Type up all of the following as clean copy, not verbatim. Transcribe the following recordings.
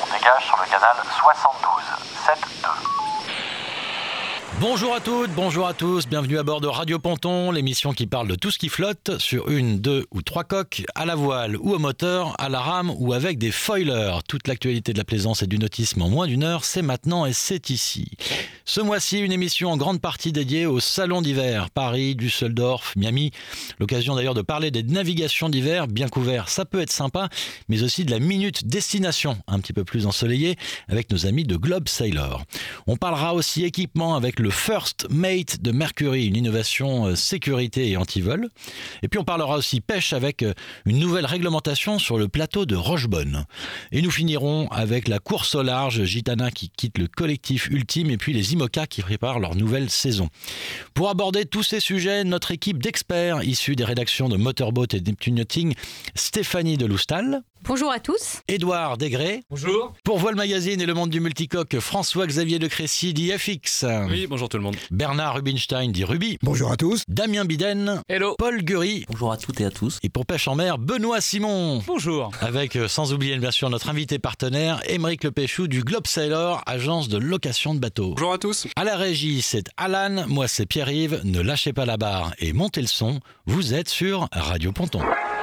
dégage sur le canal 72, 7-2. Bonjour à toutes, bonjour à tous, bienvenue à bord de Radio Ponton, l'émission qui parle de tout ce qui flotte sur une, deux ou trois coques, à la voile ou au moteur, à la rame ou avec des foilers. Toute l'actualité de la plaisance et du nautisme en moins d'une heure, c'est maintenant et c'est ici. Ce mois-ci, une émission en grande partie dédiée au salon d'hiver, Paris, Düsseldorf, Miami. L'occasion d'ailleurs de parler des navigations d'hiver, bien couverts, ça peut être sympa, mais aussi de la minute destination, un petit peu plus ensoleillée, avec nos amis de Globe Sailor. On parlera aussi équipement avec le First Mate de Mercury, une innovation sécurité et anti-vol. Et puis on parlera aussi pêche avec une nouvelle réglementation sur le plateau de Rochebonne. Et nous finirons avec la course au large, Gitana qui quitte le collectif Ultime et puis les IMOCA qui préparent leur nouvelle saison. Pour aborder tous ces sujets, notre équipe d'experts issus des rédactions de Motorboat et Neptune Yachting, Stéphanie Deloustal. Bonjour à tous. Édouard Degré. Bonjour. Pour Voile Magazine et le monde du multicoque, François-Xavier de Crécy dit FX. Oui, bonjour tout le monde. Bernard Rubinstein dit Ruby. Bonjour à tous. Damien Biden. Hello. Paul Gury. Bonjour à toutes et à tous. Et pour Pêche en mer, Benoît Simon. Bonjour. Avec, sans oublier bien sûr notre invité partenaire, Émeric Lepéchou du Globe Sailor, agence de location de bateaux. Bonjour à tous. À la régie, c'est Alan, moi c'est Pierre-Yves. Ne lâchez pas la barre et montez le son. Vous êtes sur Radio Ponton.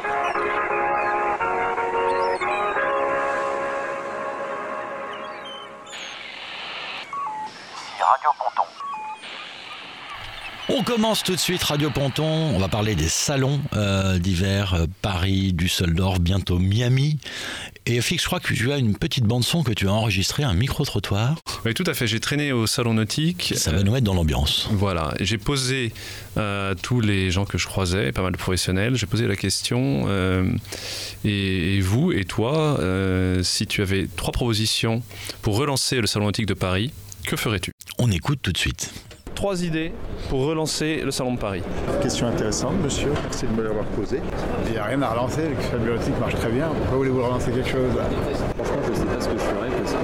Radio Ponton. On commence tout de suite Radio Ponton, on va parler des salons d'hiver, Paris, Düsseldorf, bientôt Miami. Et Fix, je crois que tu as une petite bande-son que tu as enregistrée, un micro-trottoir. Oui, tout à fait, j'ai traîné au salon nautique. Ça va nous mettre dans l'ambiance. Voilà, et j'ai posé à tous les gens que je croisais, pas mal de professionnels, j'ai posé la question, et vous et toi, si tu avais 3 propositions pour relancer le salon nautique de Paris, que ferais-tu ? On écoute tout de suite. 3 idées pour relancer le salon de Paris. Question intéressante, monsieur. Merci de me l'avoir posée. Il n'y a rien à relancer, le salon nautique marche très bien. Pourquoi voulez-vous relancer quelque chose ? Franchement, je ne sais pas ce que je ferais parce que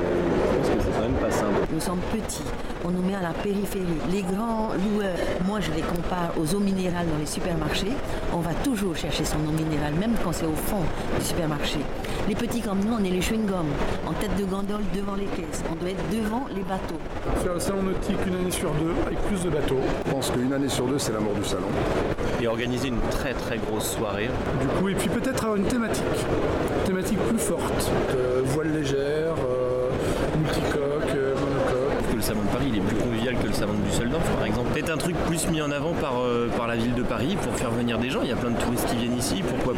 je pense que c'est quand même pas simple. Nous sommes petits, on nous met à la périphérie. Les grands loueurs, moi je les compare aux eaux minérales dans les supermarchés. On va toujours chercher son eau minérale, même quand c'est au fond du supermarché. Les petits comme nous, on est les chewing-gums, en tête de gondole devant les caisses. On doit être devant les bateaux. Faire le salon nautique une année sur 2 avec plus de bateaux. Je pense qu'une année sur 2, c'est la mort du salon. Et organiser une très très grosse soirée. Du coup, et puis peut-être avoir une thématique plus forte. Voile légère, multicoque, monocoque. Que le salon de Paris il est plus convivial que le salon de Düsseldorf par exemple. Peut-être un truc plus mis en avant par la ville de Paris pour faire venir des gens. Il y a plein de touristes qui viennent ici, pourquoi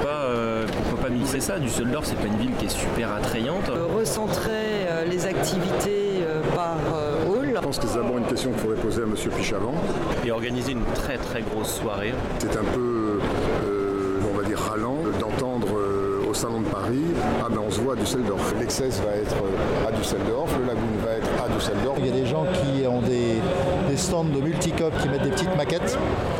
pas mixer ça. Düsseldorf c'est pas une ville qui est super attrayante. Recentrer les activités par hall. Je pense que c'est d'abord une question qu'il faudrait poser à monsieur Pichavant. Et organiser une très très grosse soirée. C'est un peu, on va dire, ralent d'entendre au salon de Paris, on se voit à Düsseldorf. L'Excess va être à Düsseldorf, le Lagoon va être à Düsseldorf. Il y a des gens qui ont des stands de multicoques qui mettent des petites maquettes.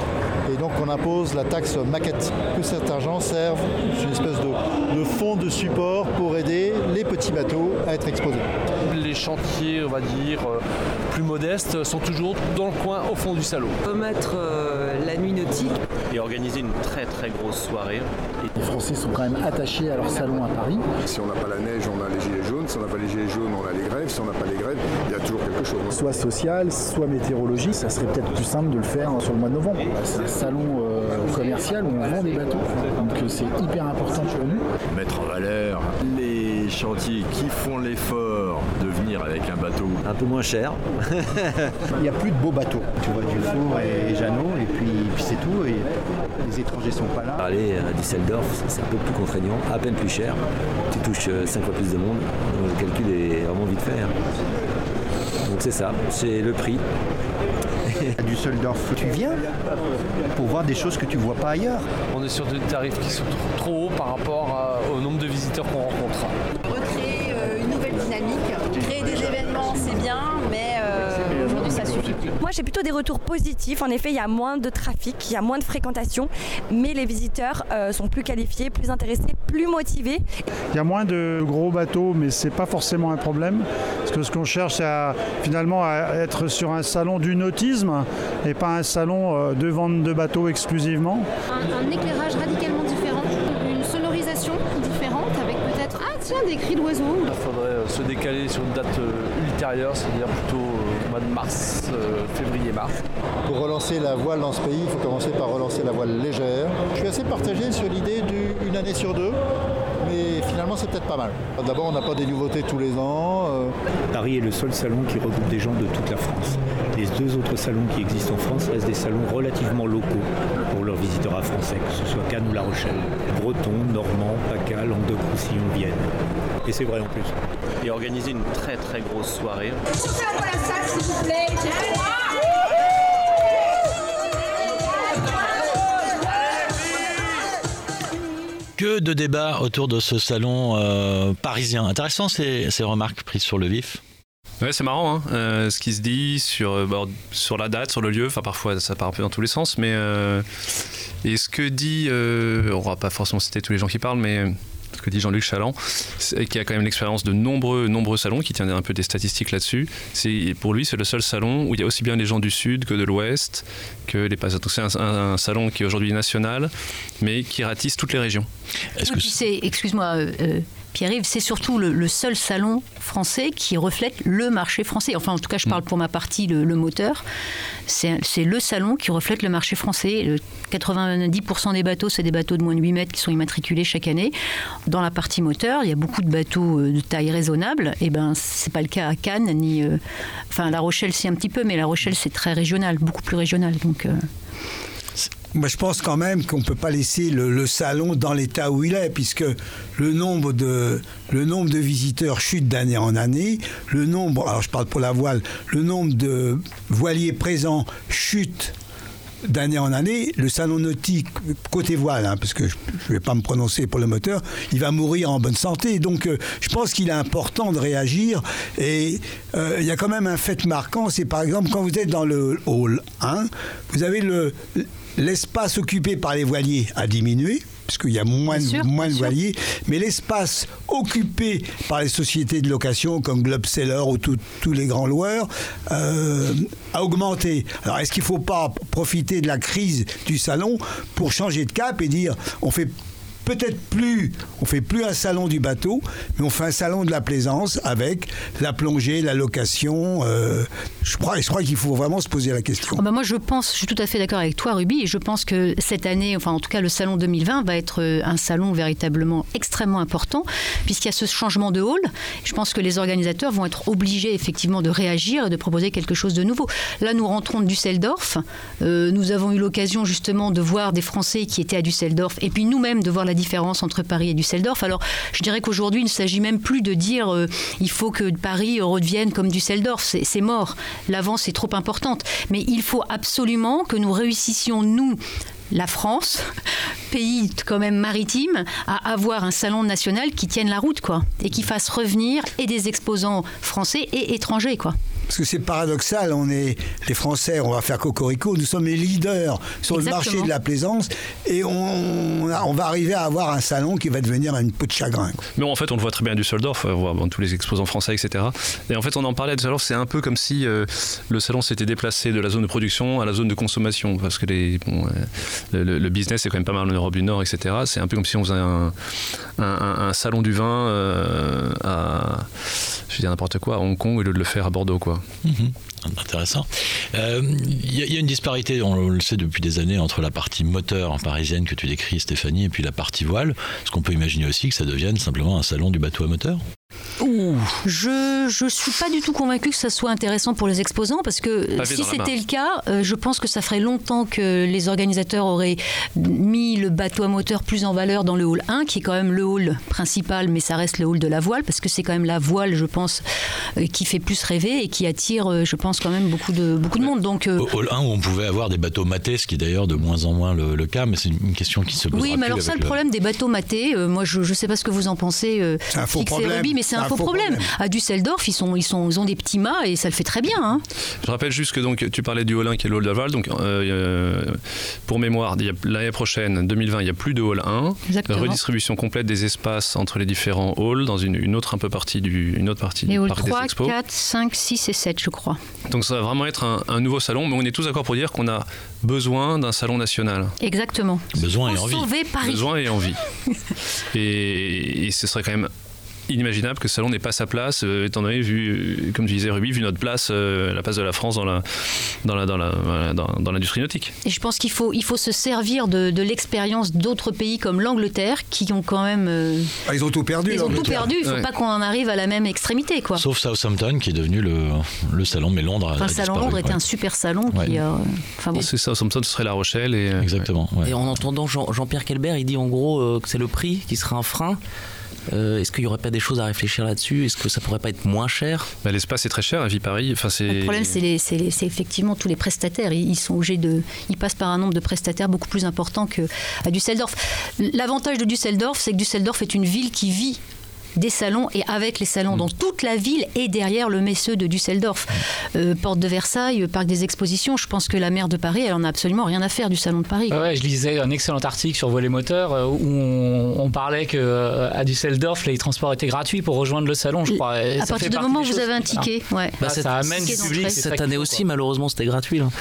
Et donc on impose la taxe maquette. Que cet argent serve, c'est une espèce de fonds de support pour aider les petits bateaux à être exposés. Les chantiers, on va dire, plus modestes sont toujours dans le coin au fond du salon. Remettre la nuit nautique. Et organiser une très très grosse soirée. Les Français sont quand même attachés à leur salon à Paris. Si on n'a pas la neige, on a les gilets jaunes. Si on n'a pas les gilets jaunes, on a les grèves. Si on n'a pas les grèves, il y a toujours quelque chose. Soit social, soit météorologie, ça serait peut-être plus simple de le faire sur le mois de novembre. C'est un salon commercial où on vend des bateaux. Donc c'est hyper important pour nous. Mettre en valeur les chantiers qui font l'effort de venir avec un bateau un peu moins cher. Il n'y a plus de beaux bateaux. Tu vois, Dufour et Jeannot, et puis c'est tout. Et les étrangers sont pas là. Aller à Düsseldorf, c'est un peu plus contraignant, à peine plus cher. Tu touches 5 fois plus de monde. Le calcul est vraiment vite fait. Donc c'est ça, c'est le prix. À Düsseldorf, tu viens pour voir des choses que tu vois pas ailleurs. On est sur des tarifs qui sont trop hauts par rapport au nombre de visiteurs qu'on rencontre. Recréer une nouvelle dynamique, créer des événements c'est bien, mais aujourd'hui ça suffit. Moi j'ai plutôt des retours positifs, en effet il y a moins de trafic, il y a moins de fréquentation, mais les visiteurs sont plus qualifiés, plus intéressés, plus motivés. Il y a moins de gros bateaux, mais c'est pas forcément un problème, parce que ce qu'on cherche c'est finalement à être sur un salon du nautisme et pas un salon de vente de bateaux exclusivement. Un éclairage radicalement différent, une sonorisation différente avec peut-être des cris d'oiseaux. Il faudrait se décaler sur une date ultérieure, c'est-à-dire plutôt au mois de mars, février-mars. Pour relancer la voile dans ce pays, il faut commencer par relancer la voile légère. Je suis assez partagé sur l'idée d'une année sur deux, mais finalement c'est peut-être pas mal. D'abord, on n'a pas des nouveautés tous les ans. Paris est le seul salon qui regroupe des gens de toute la France. Les 2 autres salons qui existent en France restent des salons relativement locaux pour leurs visiteurs français, que ce soit Cannes ou La Rochelle. Bretons, Normands, PACA, Languedoc-Roussillon, Vienne. Et c'est vrai en plus. Et organiser une très très grosse soirée. Voilà ça, s'il vous plaît. Que de débats autour de ce salon parisien. Intéressant ces remarques prises sur le vif. Ouais, c'est marrant, hein, ce qui se dit sur la date, sur le lieu. Enfin, parfois, ça part un peu dans tous les sens. Mais et ce que dit, on va pas forcément citer tous les gens qui parlent, mais ce que dit Jean-Luc Chaland, qui a quand même l'expérience de nombreux salons, qui tient un peu des statistiques là-dessus. Pour lui, c'est le seul salon où il y a aussi bien les gens du Sud que de l'Ouest, que les passagers. Donc c'est un salon qui est aujourd'hui national, mais qui ratisse toutes les régions. Excuse-moi, Pierre-Yves, c'est surtout le seul salon français qui reflète le marché français. Enfin, en tout cas, je parle pour ma partie, le moteur. C'est le salon qui reflète le marché français. 90% des bateaux, c'est des bateaux de moins de 8 mètres qui sont immatriculés chaque année. Dans la partie moteur, il y a beaucoup de bateaux de taille raisonnable. Et ben, c'est pas le cas à Cannes, ni... Enfin, La Rochelle, c'est un petit peu, mais La Rochelle, c'est très régional, beaucoup plus régional. Donc... Moi, je pense quand même qu'on ne peut pas laisser le salon dans l'état où il est, puisque le nombre de visiteurs chute d'année en année. Alors je parle pour la voile, le nombre de voiliers présents chute d'année en année. Le salon nautique, côté voile, parce que je ne vais pas me prononcer pour le moteur, il va mourir en bonne santé. Donc je pense qu'il est important de réagir. Et il y a quand même un fait marquant, c'est par exemple quand vous êtes dans le hall 1, vous avez l'espace occupé par les voiliers a diminué, puisqu'il y a moins de voiliers, mais l'espace occupé par les sociétés de location comme Globeseller ou tous les grands loueurs a augmenté. Alors est-ce qu'il ne faut pas profiter de la crise du salon pour changer de cap et dire on fait plus un salon du bateau, mais on fait un salon de la plaisance avec la plongée, la location. Je crois qu'il faut vraiment se poser la question. Moi, je suis tout à fait d'accord avec toi, Ruby, et je pense que cette année, enfin en tout cas le salon 2020, va être un salon véritablement extrêmement important, puisqu'il y a ce changement de hall. Je pense que les organisateurs vont être obligés effectivement de réagir et de proposer quelque chose de nouveau. Là, nous rentrons de Düsseldorf. Nous avons eu l'occasion justement de voir des Français qui étaient à Düsseldorf, et puis nous-mêmes de voir la différence entre Paris et Düsseldorf. Alors, je dirais qu'aujourd'hui, il ne s'agit même plus de dire il faut que Paris redevienne comme Düsseldorf. C'est mort. L'avance est trop importante. Mais il faut absolument que nous réussissions, nous, la France, pays quand même maritime, à avoir un salon national qui tienne la route, quoi, et qui fasse revenir et des exposants français et étrangers, quoi. Parce que c'est paradoxal, les Français, on va faire cocorico, nous sommes les leaders sur le marché de la plaisance et on va arriver à avoir un salon qui va devenir une peau de chagrin. Mais en fait, on le voit très bien à Düsseldorf, on voit tous les exposants français, etc. Et en fait, on en parlait à Düsseldorf, c'est un peu comme si le salon s'était déplacé de la zone de production à la zone de consommation, parce que le business est quand même pas mal en Europe du Nord, etc. C'est un peu comme si on faisait un salon du vin je vais dire n'importe quoi, à Hong Kong, au lieu de le faire à Bordeaux, quoi. Intéressant. Il y a une disparité, on le sait depuis des années, entre la partie moteur parisienne que tu décris, Stéphanie, et puis la partie voile. Est-ce qu'on peut imaginer aussi que ça devienne simplement un salon du bateau à moteur ? Je suis pas du tout convaincue que ça soit intéressant pour les exposants, parce que si c'était le cas, je pense que ça ferait longtemps que les organisateurs auraient mis le bateau à moteur plus en valeur dans le hall 1, qui est quand même le hall principal, mais ça reste le hall de la voile, parce que c'est quand même la voile, je pense, qui fait plus rêver et qui attire, je pense, quand même beaucoup de monde. Donc, au hall 1 où on pouvait avoir des bateaux matés, ce qui est d'ailleurs de moins en moins le cas, mais c'est une question qui se posera plus. Oui, mais alors ça, le problème des bateaux matés, moi je sais pas ce que vous en pensez, c'est un faux problème. Mais c'est un faux problème. À Düsseldorf, ils ont des petits mâts et ça le fait très bien. Hein. Je rappelle juste que donc, tu parlais du hall 1 qui est le hall de la voile. Donc, pour mémoire, l'année prochaine, 2020, il n'y a plus de hall 1. Exactement. Redistribution complète des espaces entre les différents halls dans une autre partie une autre partie les halls parc 3, des expos. 4, 5, 6 et 7, je crois. Donc ça va vraiment être un nouveau salon, mais on est tous d'accord pour dire qu'on a besoin d'un salon national. Exactement. Besoin et envie. Sauver Paris. Besoin et envie. Et ce serait quand même inimaginable que ce salon n'ait pas sa place, étant donné, vu, comme tu disais Ruby, vu notre place, la place de la France dans l'industrie nautique. Et je pense qu'il faut se servir de l'expérience d'autres pays comme l'Angleterre qui ont quand même... ils ont tout perdu. Ils ont tout perdu, il ne faut pas qu'on en arrive à la même extrémité, quoi. Sauf Southampton qui est devenu le salon, mais Londres a salon disparu, Londres était un super salon qui... bon. C'est ça, Southampton, ce serait La Rochelle. Exactement. Et en entendant Jean-Pierre Kelbert, il dit en gros que c'est le prix qui sera un frein. Est-ce qu'il n'y aurait pas des choses à réfléchir là-dessus? Est-ce que ça pourrait pas être moins cher? L'espace est très cher à Viparis. Le problème, c'est effectivement tous les prestataires. Ils sont obligés ils passent par un nombre de prestataires beaucoup plus important qu'à Düsseldorf. L'avantage de Düsseldorf, c'est que Düsseldorf est une ville qui vit des salons et avec les salons. Donc toute la ville est derrière le Messe de Düsseldorf. Porte de Versailles, Parc des Expositions, je pense que la maire de Paris, elle en a absolument rien à faire du salon de Paris. Ouais, je lisais un excellent article sur Voler Moteur où on parlait qu'à Düsseldorf, les transports étaient gratuits pour rejoindre le salon, je crois. À partir du moment où vous avez un ticket, ça amène du public. Cette année aussi, malheureusement, c'était gratuit. Là.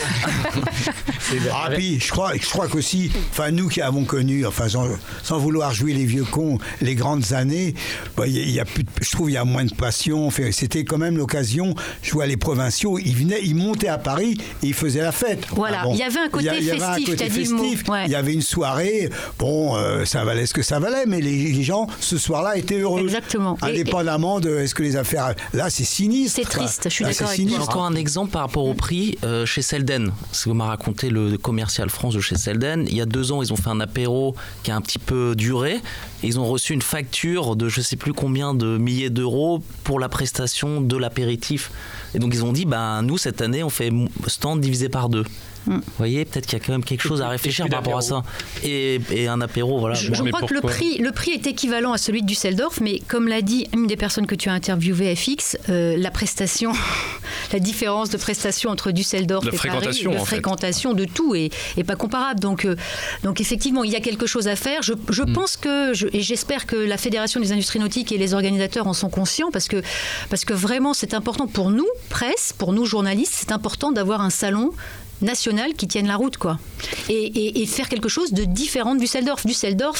Puis je crois qu'aussi, nous qui avons connu, sans vouloir jouer les vieux cons, les grandes années, je trouve il y a moins de passion. C'était quand même l'occasion. Je vois les provinciaux, ils montaient à Paris et ils faisaient la fête. Voilà, il y avait un côté festif. Il y avait une soirée. Ça valait ce que ça valait, mais les gens ce soir-là étaient heureux. Exactement. Indépendamment de est-ce que les affaires. Là, c'est sinistre. C'est triste. Je suis d'accord avec toi. Encore un exemple par rapport au prix chez Selden. Ce que m'a raconté le commercial France de chez Selden. Il y a 2 ans, ils ont fait un apéro qui a un petit peu duré. Et ils ont reçu une facture de je ne sais plus combien de milliers d'euros pour la prestation de l'apéritif. Et donc ils ont dit, nous cette année on fait stand divisé par 2. Vous voyez, peut-être qu'il y a quand même quelque chose à réfléchir par rapport à ça. Et un apéro, voilà. Je crois que le prix est équivalent à celui de Düsseldorf, mais comme l'a dit une des personnes que tu as interviewées, FX, la prestation, la différence de prestation entre Düsseldorf et Paris, de fréquentation de tout est pas comparable. Donc effectivement, il y a quelque chose à faire. Je pense et j'espère que la Fédération des industries nautiques et les organisateurs en sont conscients, parce que vraiment c'est important pour nous, presse, pour nous journalistes, c'est important d'avoir un salon national qui tienne la route, quoi. Et faire quelque chose de différent de Düsseldorf. Düsseldorf,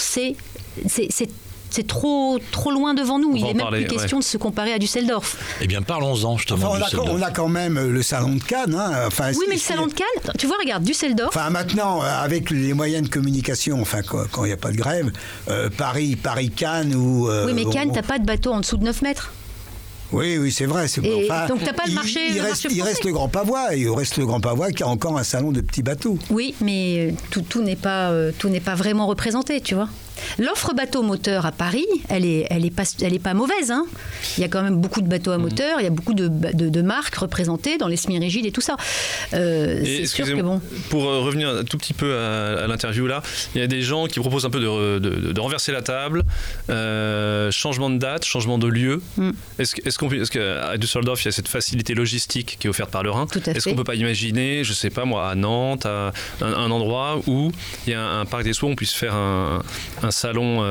c'est trop loin devant nous. Il n'est même plus question de se comparer à Düsseldorf. Eh bien, parlons-en justement. On a quand même le salon de Cannes. Oui, mais le salon de Cannes, tu vois, regarde, Düsseldorf. Maintenant, avec les moyens de communication, quand il n'y a pas de grève, Paris-Cannes ou... oui, mais Cannes, t'as pas de bateau en dessous de 9 mètres. Oui, c'est vrai. Donc t'as pas le marché. Il reste le Grand Pavois, et il reste le Grand Pavois qui a encore un salon de petits bateaux. Oui, mais tout n'est pas vraiment représenté, tu vois. L'offre bateau moteur à Paris, elle est pas mauvaise. Hein. Il y a quand même beaucoup de bateaux à moteur, il y a beaucoup de marques représentées dans les semi-rigides et tout ça. C'est sûr que bon. Pour revenir un tout petit peu à l'interview là, il y a des gens qui proposent un peu de renverser la table, changement de date, changement de lieu. Est-ce qu'à Düsseldorf il y a cette facilité logistique qui est offerte par le Rhin? Est-ce qu'on peut pas imaginer, je sais pas moi, à Nantes, à un endroit où il y a un parc des Sceaux, on puisse faire un salon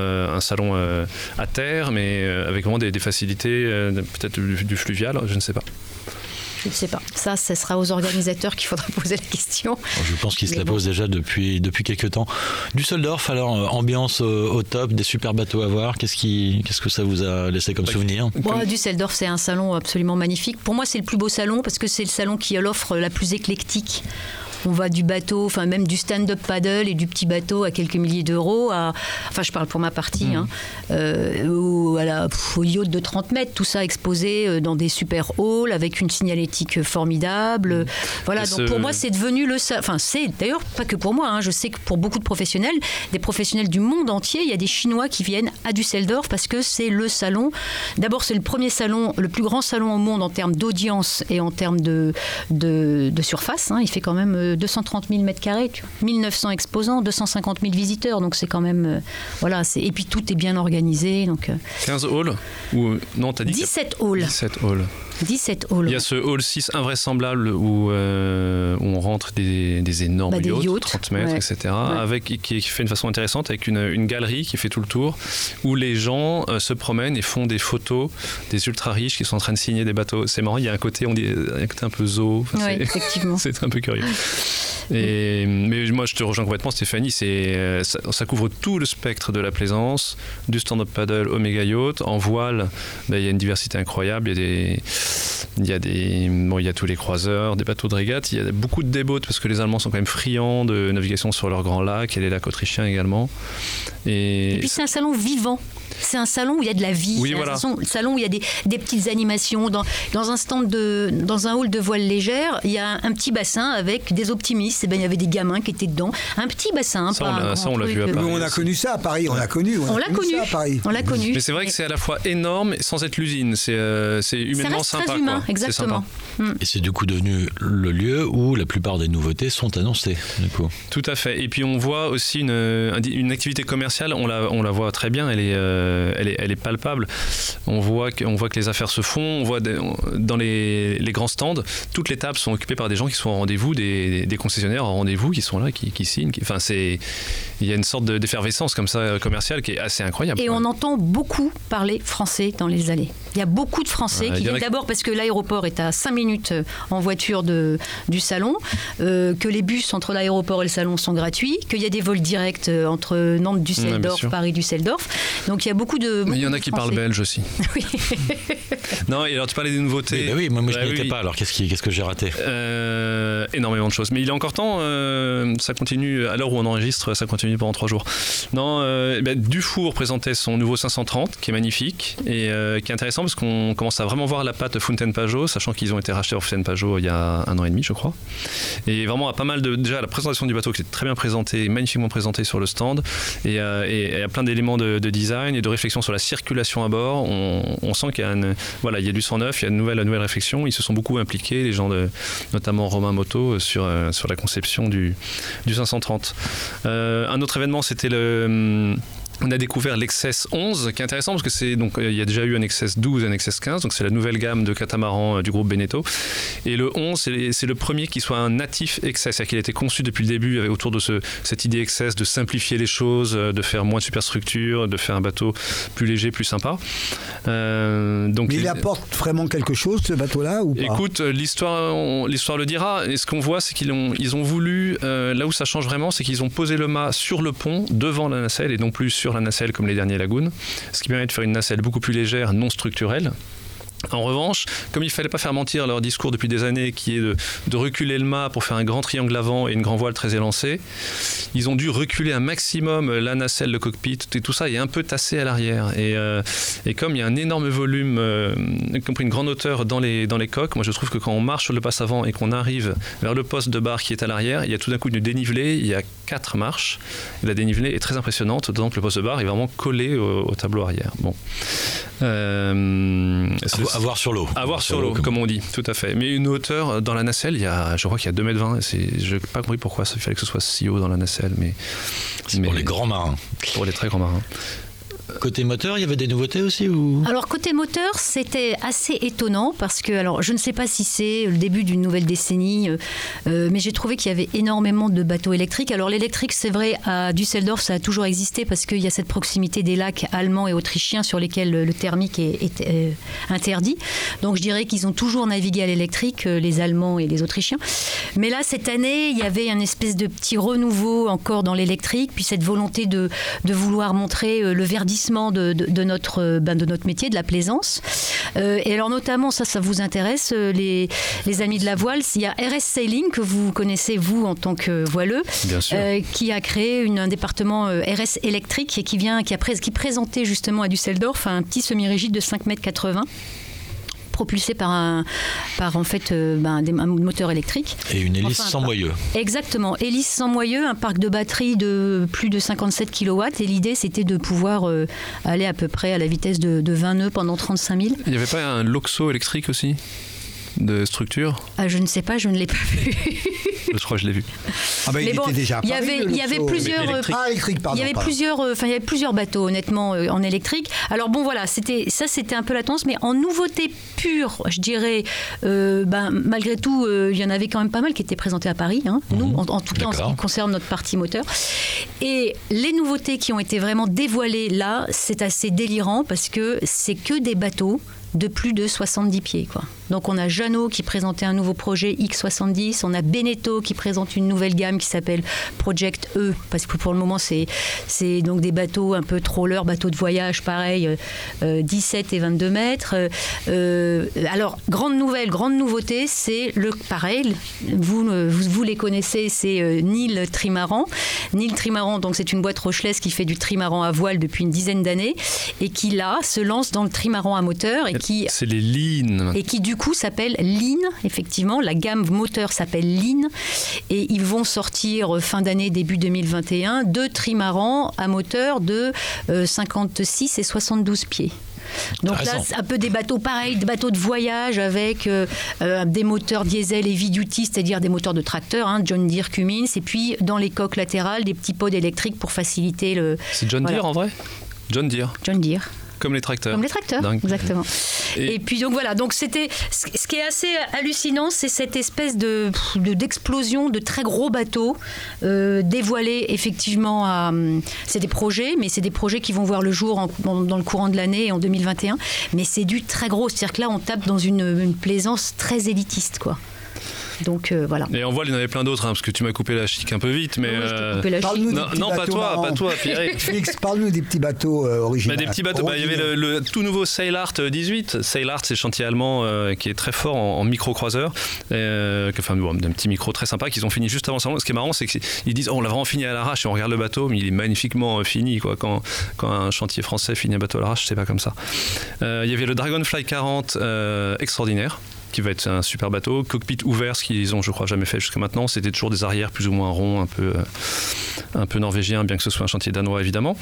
à terre, mais avec vraiment des facilités, peut-être du fluvial, je ne sais pas. Je ne sais pas. Ça, ce sera aux organisateurs qu'il faudra poser la question. Je pense qu'ils se la posent déjà depuis quelques temps. Düsseldorf, alors, ambiance au top, des super bateaux à voir. Qu'est-ce que ça vous a laissé comme souvenir? Düsseldorf, c'est un salon absolument magnifique. Pour moi, c'est le plus beau salon parce que c'est le salon qui a l'offre la plus éclectique. On va du bateau, enfin même du stand-up paddle et du petit bateau à quelques milliers d'euros, enfin je parle pour ma partie, au yacht de 30 mètres, tout ça exposé dans des super halls avec une signalétique formidable. Voilà, donc pour moi c'est devenu c'est d'ailleurs pas que pour moi, je sais que pour beaucoup de professionnels, des professionnels du monde entier, il y a des Chinois qui viennent à Düsseldorf parce que c'est le salon. D'abord c'est le premier salon, le plus grand salon au monde en termes d'audience et en termes de surface. Il fait quand même 230 000 mètres carrés, 1900 exposants, 250 000 visiteurs, donc c'est quand même... et puis tout est bien organisé. Donc, 15 halls non, t'as dit 17 halls. 17 halls. Il y a ce hall 6 invraisemblable où on rentre des énormes yachts, 30 mètres, etc. Qui fait une façon intéressante avec une galerie qui fait tout le tour où les gens se promènent et font des photos des ultra riches qui sont en train de signer des bateaux. C'est marrant, il y a un côté un peu zoo. Effectivement. C'est un peu curieux. Mais moi, je te rejoins complètement, Stéphanie. Ça couvre tout le spectre de la plaisance, du stand-up paddle au méga yacht. En voile, il y a une diversité incroyable. Il y a tous les croiseurs, des bateaux de régate. Il y a beaucoup de déboats parce que les Allemands sont quand même friands de navigation sur leurs grands lacs et les lacs autrichiens également. Et puis c'est un salon vivant. C'est un salon où il y a de la vie. Oui, voilà. Un salon où il y a des petites animations. Dans un stand dans un hall de voile légère, il y a un petit bassin avec des optimistes. Il y avait des gamins qui étaient dedans. Un petit bassin. On l'a vu à Paris. On a connu ça à Paris. On l'a connu ça à Paris. On l'a connu. Mais c'est vrai que c'est à la fois énorme sans être l'usine. C'est humainement ça reste sympa. Très humain, quoi. exactement. C'est sympa. Et c'est du coup devenu le lieu où la plupart des nouveautés sont annoncées. Du coup. Tout à fait. Et puis on voit aussi une activité commerciale. On la voit très bien. Elle est palpable. On voit que les affaires se font. On voit dans les grands stands, toutes les tables sont occupées par des gens qui sont en rendez-vous, des concessionnaires en rendez-vous qui sont là, qui signent. Il y a une sorte d'effervescence comme ça commerciale qui est assez incroyable. Et on entend beaucoup parler français dans les allées. Il y a beaucoup de Français qui viennent d'abord parce que l'aéroport est à 5 minutes en voiture du salon, que les bus entre l'aéroport et le salon sont gratuits, qu'il y a des vols directs entre Nantes, Düsseldorf, Paris, Düsseldorf. Donc il y a beaucoup de. Mais il y en a qui parlent belge aussi. Oui. Non, et alors tu parlais des nouveautés. Oui, moi je n'y étais pas. Alors qu'est-ce que j'ai raté? Énormément de choses. Mais il est encore temps. Ça continue à l'heure où on enregistre. Ça continue pendant 3 jours. Non, Dufour présentait son nouveau 530 qui est magnifique et qui est intéressant parce qu'on commence à vraiment voir la patte Fountaine-Pajot, sachant qu'ils ont été rachetés par Fountaine-Pajot il y a 1 an et demi, je crois. Et vraiment à pas mal déjà la présentation du bateau qui est très bien présentée, magnifiquement présentée sur le stand, et à plein d'éléments de design et de réflexion sur la circulation à bord. On sent qu'il y a il y a du sang neuf, il y a une nouvelle réflexion. Ils se sont beaucoup impliqués, les gens notamment Romain Moto, sur la conception du 530. Un autre événement, c'était on a découvert l'XS 11 qui est intéressant parce que il y a déjà eu un XS 12 et un XS 15, donc c'est la nouvelle gamme de catamarans du groupe Beneteau, et le 11 c'est le premier qui soit un natif XS, c'est-à-dire qu'il a été conçu depuis le début autour de cette idée XS de simplifier les choses, de faire moins de superstructure, de faire un bateau plus léger, plus sympa. Mais il apporte vraiment quelque chose, ce bateau-là, ou pas? Écoute, l'histoire le dira, et ce qu'on voit c'est qu'ils ont voulu, là où ça change vraiment, c'est qu'ils ont posé le mât sur le pont devant la nacelle et non plus sur la nacelle comme les derniers Lagoon, ce qui permet de faire une nacelle beaucoup plus légère, non structurelle. En revanche, comme il ne fallait pas faire mentir leur discours depuis des années, qui est de reculer le mât pour faire un grand triangle avant et une grand voile très élancée, ils ont dû reculer un maximum la nacelle, le cockpit, et tout ça est un peu tassé à l'arrière. Et comme il y a un énorme volume, y compris une grande hauteur dans les coques, moi je trouve que quand on marche sur le passe avant et qu'on arrive vers le poste de barre qui est à l'arrière, il y a tout d'un coup une dénivelée, il y a 4 marches, et la dénivelée est très impressionnante, d'autant que le poste de barre est vraiment collé au tableau arrière. Bon. Avoir sur l'eau. Avoir sur l'eau, comme on dit, tout à fait. Mais une hauteur dans la nacelle, je crois qu'il y a 2,20 m. Je n'ai pas compris pourquoi il fallait que ce soit si haut dans la nacelle. C'est pour les grands marins. Pour les très grands marins. Côté moteur, il y avait des nouveautés aussi ou... Alors côté moteur, c'était assez étonnant parce que, alors je ne sais pas si c'est le début d'une nouvelle décennie, mais j'ai trouvé qu'il y avait énormément de bateaux électriques. Alors l'électrique, c'est vrai, à Düsseldorf, ça a toujours existé parce qu'il y a cette proximité des lacs allemands et autrichiens sur lesquels le thermique est interdit. Donc je dirais qu'ils ont toujours navigué à l'électrique, les Allemands et les Autrichiens. Mais là, cette année, il y avait un espèce de petit renouveau encore dans l'électrique, puis cette volonté de vouloir montrer le verdissement de notre métier, de la plaisance. Et alors notamment, ça vous intéresse, les amis de la voile, il y a RS Sailing, que vous connaissez vous en tant que voileux, qui a créé un département RS électrique et qui présentait justement à Düsseldorf un petit semi-rigide de 5,80 m. Propulsé par un moteur électrique. Et une hélice sans moyeu. Exactement, hélice sans moyeu, un parc de batterie de plus de 57 kW, et l'idée c'était de pouvoir aller à peu près à la vitesse de 20 nœuds pendant 35 000. Il n'y avait pas un Loxo électrique aussi de structure? Je ne sais pas, je ne l'ai pas vu. Je crois que je l'ai vu. Il était déjà. Il y avait plusieurs bateaux honnêtement en électrique. Alors bon voilà, c'était un peu la tendance, mais en nouveauté pure, je dirais, malgré tout, il y en avait quand même pas mal qui étaient présentés à Paris. Nous, en tout cas en ce qui concerne notre partie moteur. Et les nouveautés qui ont été vraiment dévoilées là, c'est assez délirant parce que c'est que des bateaux de plus de 70 pieds, quoi. Donc on a Jeannot qui présentait un nouveau projet X70, on a Beneteau qui présente une nouvelle gamme qui s'appelle Project E, parce que pour le moment c'est donc des bateaux un peu trawler, bateaux de voyage pareil, 17 et 22 mètres. Alors grande nouveauté, c'est pareil, vous les connaissez, c'est Nil Trimaran. Nil Trimaran, donc c'est une boîte rochelaise qui fait du trimaran à voile depuis une dizaine d'années et qui là se lance dans le trimaran à moteur c'est les Lean et qui du coup s'appelle Lean, effectivement la gamme moteur s'appelle Lean et ils vont sortir fin d'année début 2021 deux trimarans à moteur de 56 et 72 pieds. Donc là, c'est un peu des bateaux pareils, des bateaux de voyage avec des moteurs diesel heavy duty, c'est-à-dire des moteurs de tracteur, John Deere, Cummins, et puis dans les coques latérales, des petits pods électriques pour faciliter le... C'est John Deere en vrai ? John Deere. Comme les tracteurs. Dingue. Exactement. Et puis donc voilà, donc c'était ce qui est assez hallucinant, c'est cette espèce d'explosion de très gros bateaux dévoilés effectivement c'est des projets, mais c'est des projets qui vont voir le jour dans le courant de l'année en 2021, mais c'est du très gros, c'est-à-dire que là on tape dans une plaisance très élitiste, quoi. Donc voilà. Et en voile, il y en avait plein d'autres, parce que tu m'as coupé la chic un peu vite, mais... Oui, je t'ai coupé la chic. Non, pas toi, Pierre. Félix, parle-nous des petits bateaux originaux. Des petits bateaux, il y avait le tout nouveau Sailart 18. Sailart, c'est le chantier allemand qui est très fort en micro-croiseur. D'un petit micro très sympa qu'ils ont fini juste avant le salon. Ce qui est marrant, c'est qu'ils disent on l'a vraiment fini à l'arrache et on regarde le bateau, mais il est magnifiquement fini, quoi. Quand un chantier français finit un bateau à l'arrache, c'est pas comme ça. Il y avait le Dragonfly 40 extraordinaire, qui va être un super bateau, cockpit ouvert, ce qu'ils ont je crois jamais fait jusqu'à maintenant, c'était toujours des arrières plus ou moins ronds, un peu norvégiens, bien que ce soit un chantier danois évidemment.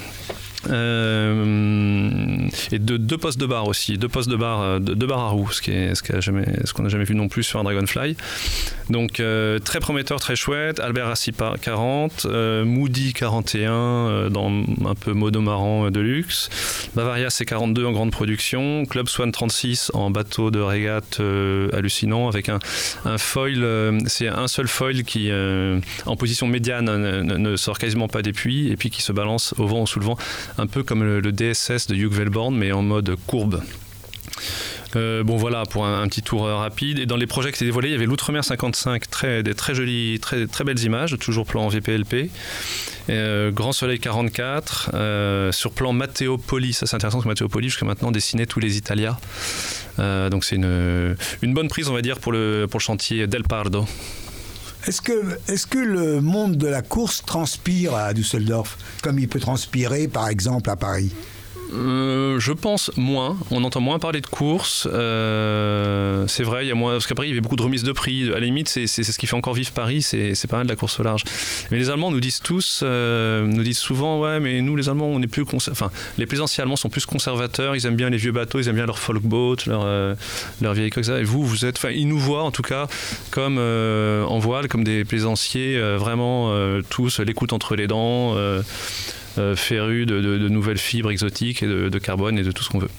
Et deux postes de barre aussi, deux barres à roues, ce qu'on n'a jamais vu non plus sur un Dragonfly. Donc très prometteur, très chouette. Albert Rassi 40, Moody 41 dans un peu monomaran de luxe, Bavaria C42 en grande production, Club Swan 36 en bateau de régate hallucinant avec un foil, c'est un seul foil qui en position médiane ne sort quasiment pas des puits et puis qui se balance au vent ou sous le vent, un peu comme le DSS de Hugh Velborn mais en mode courbe. Voilà pour un petit tour rapide. Et dans les projets qui étaient dévoilés, il y avait l'Outremer 55, des très jolies, très, très belles images, toujours plan VPLP. Grand Soleil 44, sur plan Matteo Poli. Ça c'est intéressant parce que Matteo Poli jusqu'à maintenant dessinait tous les Italia. Donc c'est une bonne prise on va dire pour le chantier Del Pardo. Est-ce que le monde de la course transpire à Düsseldorf comme il peut transpirer par exemple à Paris ? Je pense moins. On entend moins parler de course. C'est vrai, il y a moins, parce qu'à Paris il y avait beaucoup de remises de prix. À la limite, c'est ce qui fait encore vivre Paris. C'est pas mal de la course au large. Mais les Allemands nous disent souvent, ouais, mais nous les Allemands, on est plus les plaisanciers allemands sont plus conservateurs. Ils aiment bien les vieux bateaux, ils aiment bien leur folkboat, leur vieille coque. Et vous êtes, ils nous voient en tout cas comme en voile, comme des plaisanciers vraiment tous l'écoute entre les dents. Férus de nouvelles fibres exotiques et de carbone et de tout ce qu'on veut.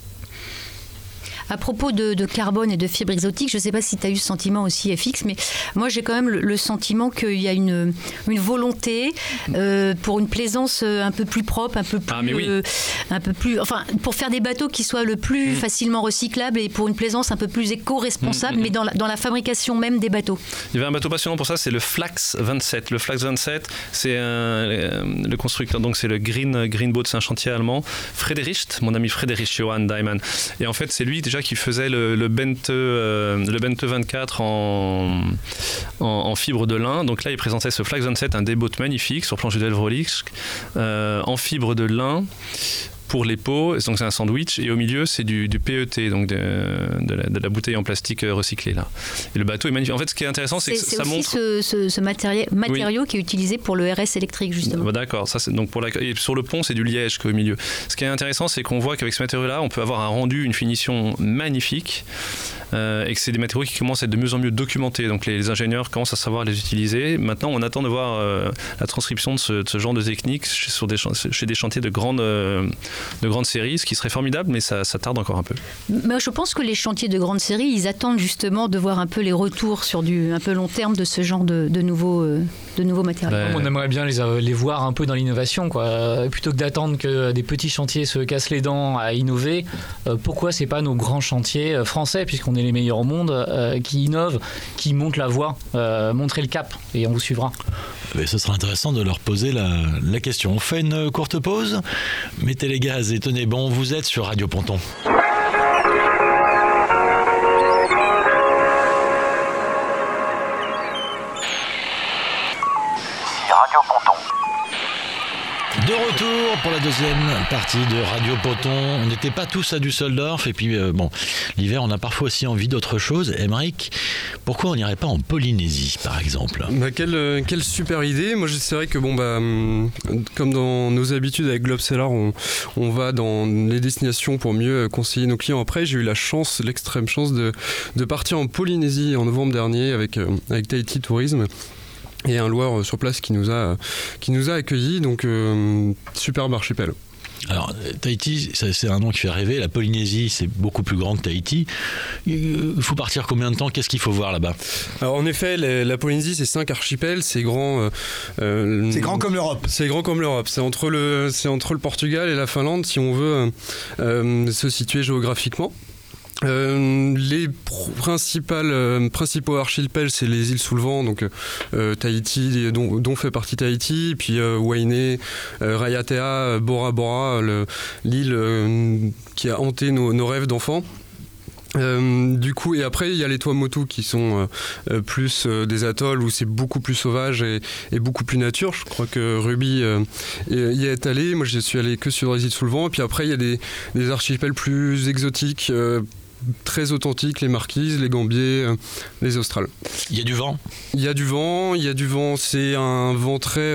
À propos de carbone et de fibres exotiques, je ne sais pas si tu as eu ce sentiment aussi, FX, mais moi j'ai quand même le sentiment qu'il y a une volonté pour une plaisance un peu plus propre, un peu plus, enfin, pour faire des bateaux qui soient le plus facilement recyclables et pour une plaisance un peu plus éco-responsable, mais dans la fabrication même des bateaux. Il y avait un bateau passionnant pour ça, c'est le Flax 27. Le Flax 27, c'est le constructeur, donc c'est le Green Boat, c'est un chantier allemand. Frédéric, mon ami Frédéric Johann Daimann. Et en fait, c'est lui déjà qui faisait le Bente 24 en fibre de lin. Donc là, il présentait ce Flax 27, un déboat magnifique sur planche de Delvrolisk, en fibre de lin pour les pots, donc c'est un sandwich, et au milieu c'est du PET, donc de la bouteille en plastique recyclée là. Et le bateau est magnifique. En fait, ce qui est intéressant, c'est que ça montre ce matériau qui est utilisé pour le RS électrique justement. D'accord, ça c'est donc et sur le pont c'est du liège qu'au milieu. Ce qui est intéressant, c'est qu'on voit qu'avec ce matériau-là, on peut avoir un rendu, une finition magnifique. Et que c'est des matériaux qui commencent à être de mieux en mieux documentés. Donc les ingénieurs commencent à savoir les utiliser. Maintenant, on attend de voir la transcription de ce genre de technique chez des chantiers de grandes séries, ce qui serait formidable, mais ça tarde encore un peu. Mais je pense que les chantiers de grandes séries, ils attendent justement de voir un peu les retours sur un peu long terme de ce genre de nouveaux de nouveaux matériaux. On aimerait bien les voir un peu dans l'innovation, quoi. Plutôt que d'attendre que des petits chantiers se cassent les dents à innover, pourquoi c'est pas nos grands chantiers français, puisqu'on est les meilleurs au monde, qui innovent, qui montrent la voie, montrer le cap, et on vous suivra. Mais ce sera intéressant de leur poser la question. On fait une courte pause. Mettez les gaz et tenez bon, vous êtes sur Radio Ponton. Radio Ponton. De retour pour la deuxième partie de Radio Ponton. On n'était pas tous à Düsseldorf et puis l'hiver on a parfois aussi envie d'autre chose. Aymeric, pourquoi on n'irait pas en Polynésie par exemple ? Quelle super idée. Moi c'est vrai que comme dans nos habitudes avec Globeseller, on va dans les destinations pour mieux conseiller nos clients. Après j'ai eu l'extrême chance de partir en Polynésie en novembre dernier avec Tahiti Tourisme. Et un loueur sur place qui nous a accueillis, donc superbe archipel. Alors Tahiti, c'est un nom qui fait rêver. La Polynésie, c'est beaucoup plus grand que Tahiti. Il faut partir combien de temps ? Qu'est-ce qu'il faut voir là-bas ? Alors en effet, la Polynésie, c'est 5 archipels. C'est grand. C'est grand comme l'Europe. C'est grand comme l'Europe. C'est entre le Portugal et la Finlande, si on veut se situer géographiquement. Les principaux archipels, c'est les îles sous le vent, donc Tahiti, dont fait partie Tahiti, puis Wainé, Raiatea, Bora Bora, l'île qui a hanté nos rêves d'enfants. Du coup, et après il y a les Tuamotu qui sont plus des atolls où c'est beaucoup plus sauvage et beaucoup plus nature. Je crois que Ruby y est allé. Moi je suis allé que sur les îles sous le vent. Et puis après il y a des archipels plus exotiques, très authentiques, les Marquises, les Gambiers, les Australes. Il y a du vent ? Il y a du vent, c'est un vent très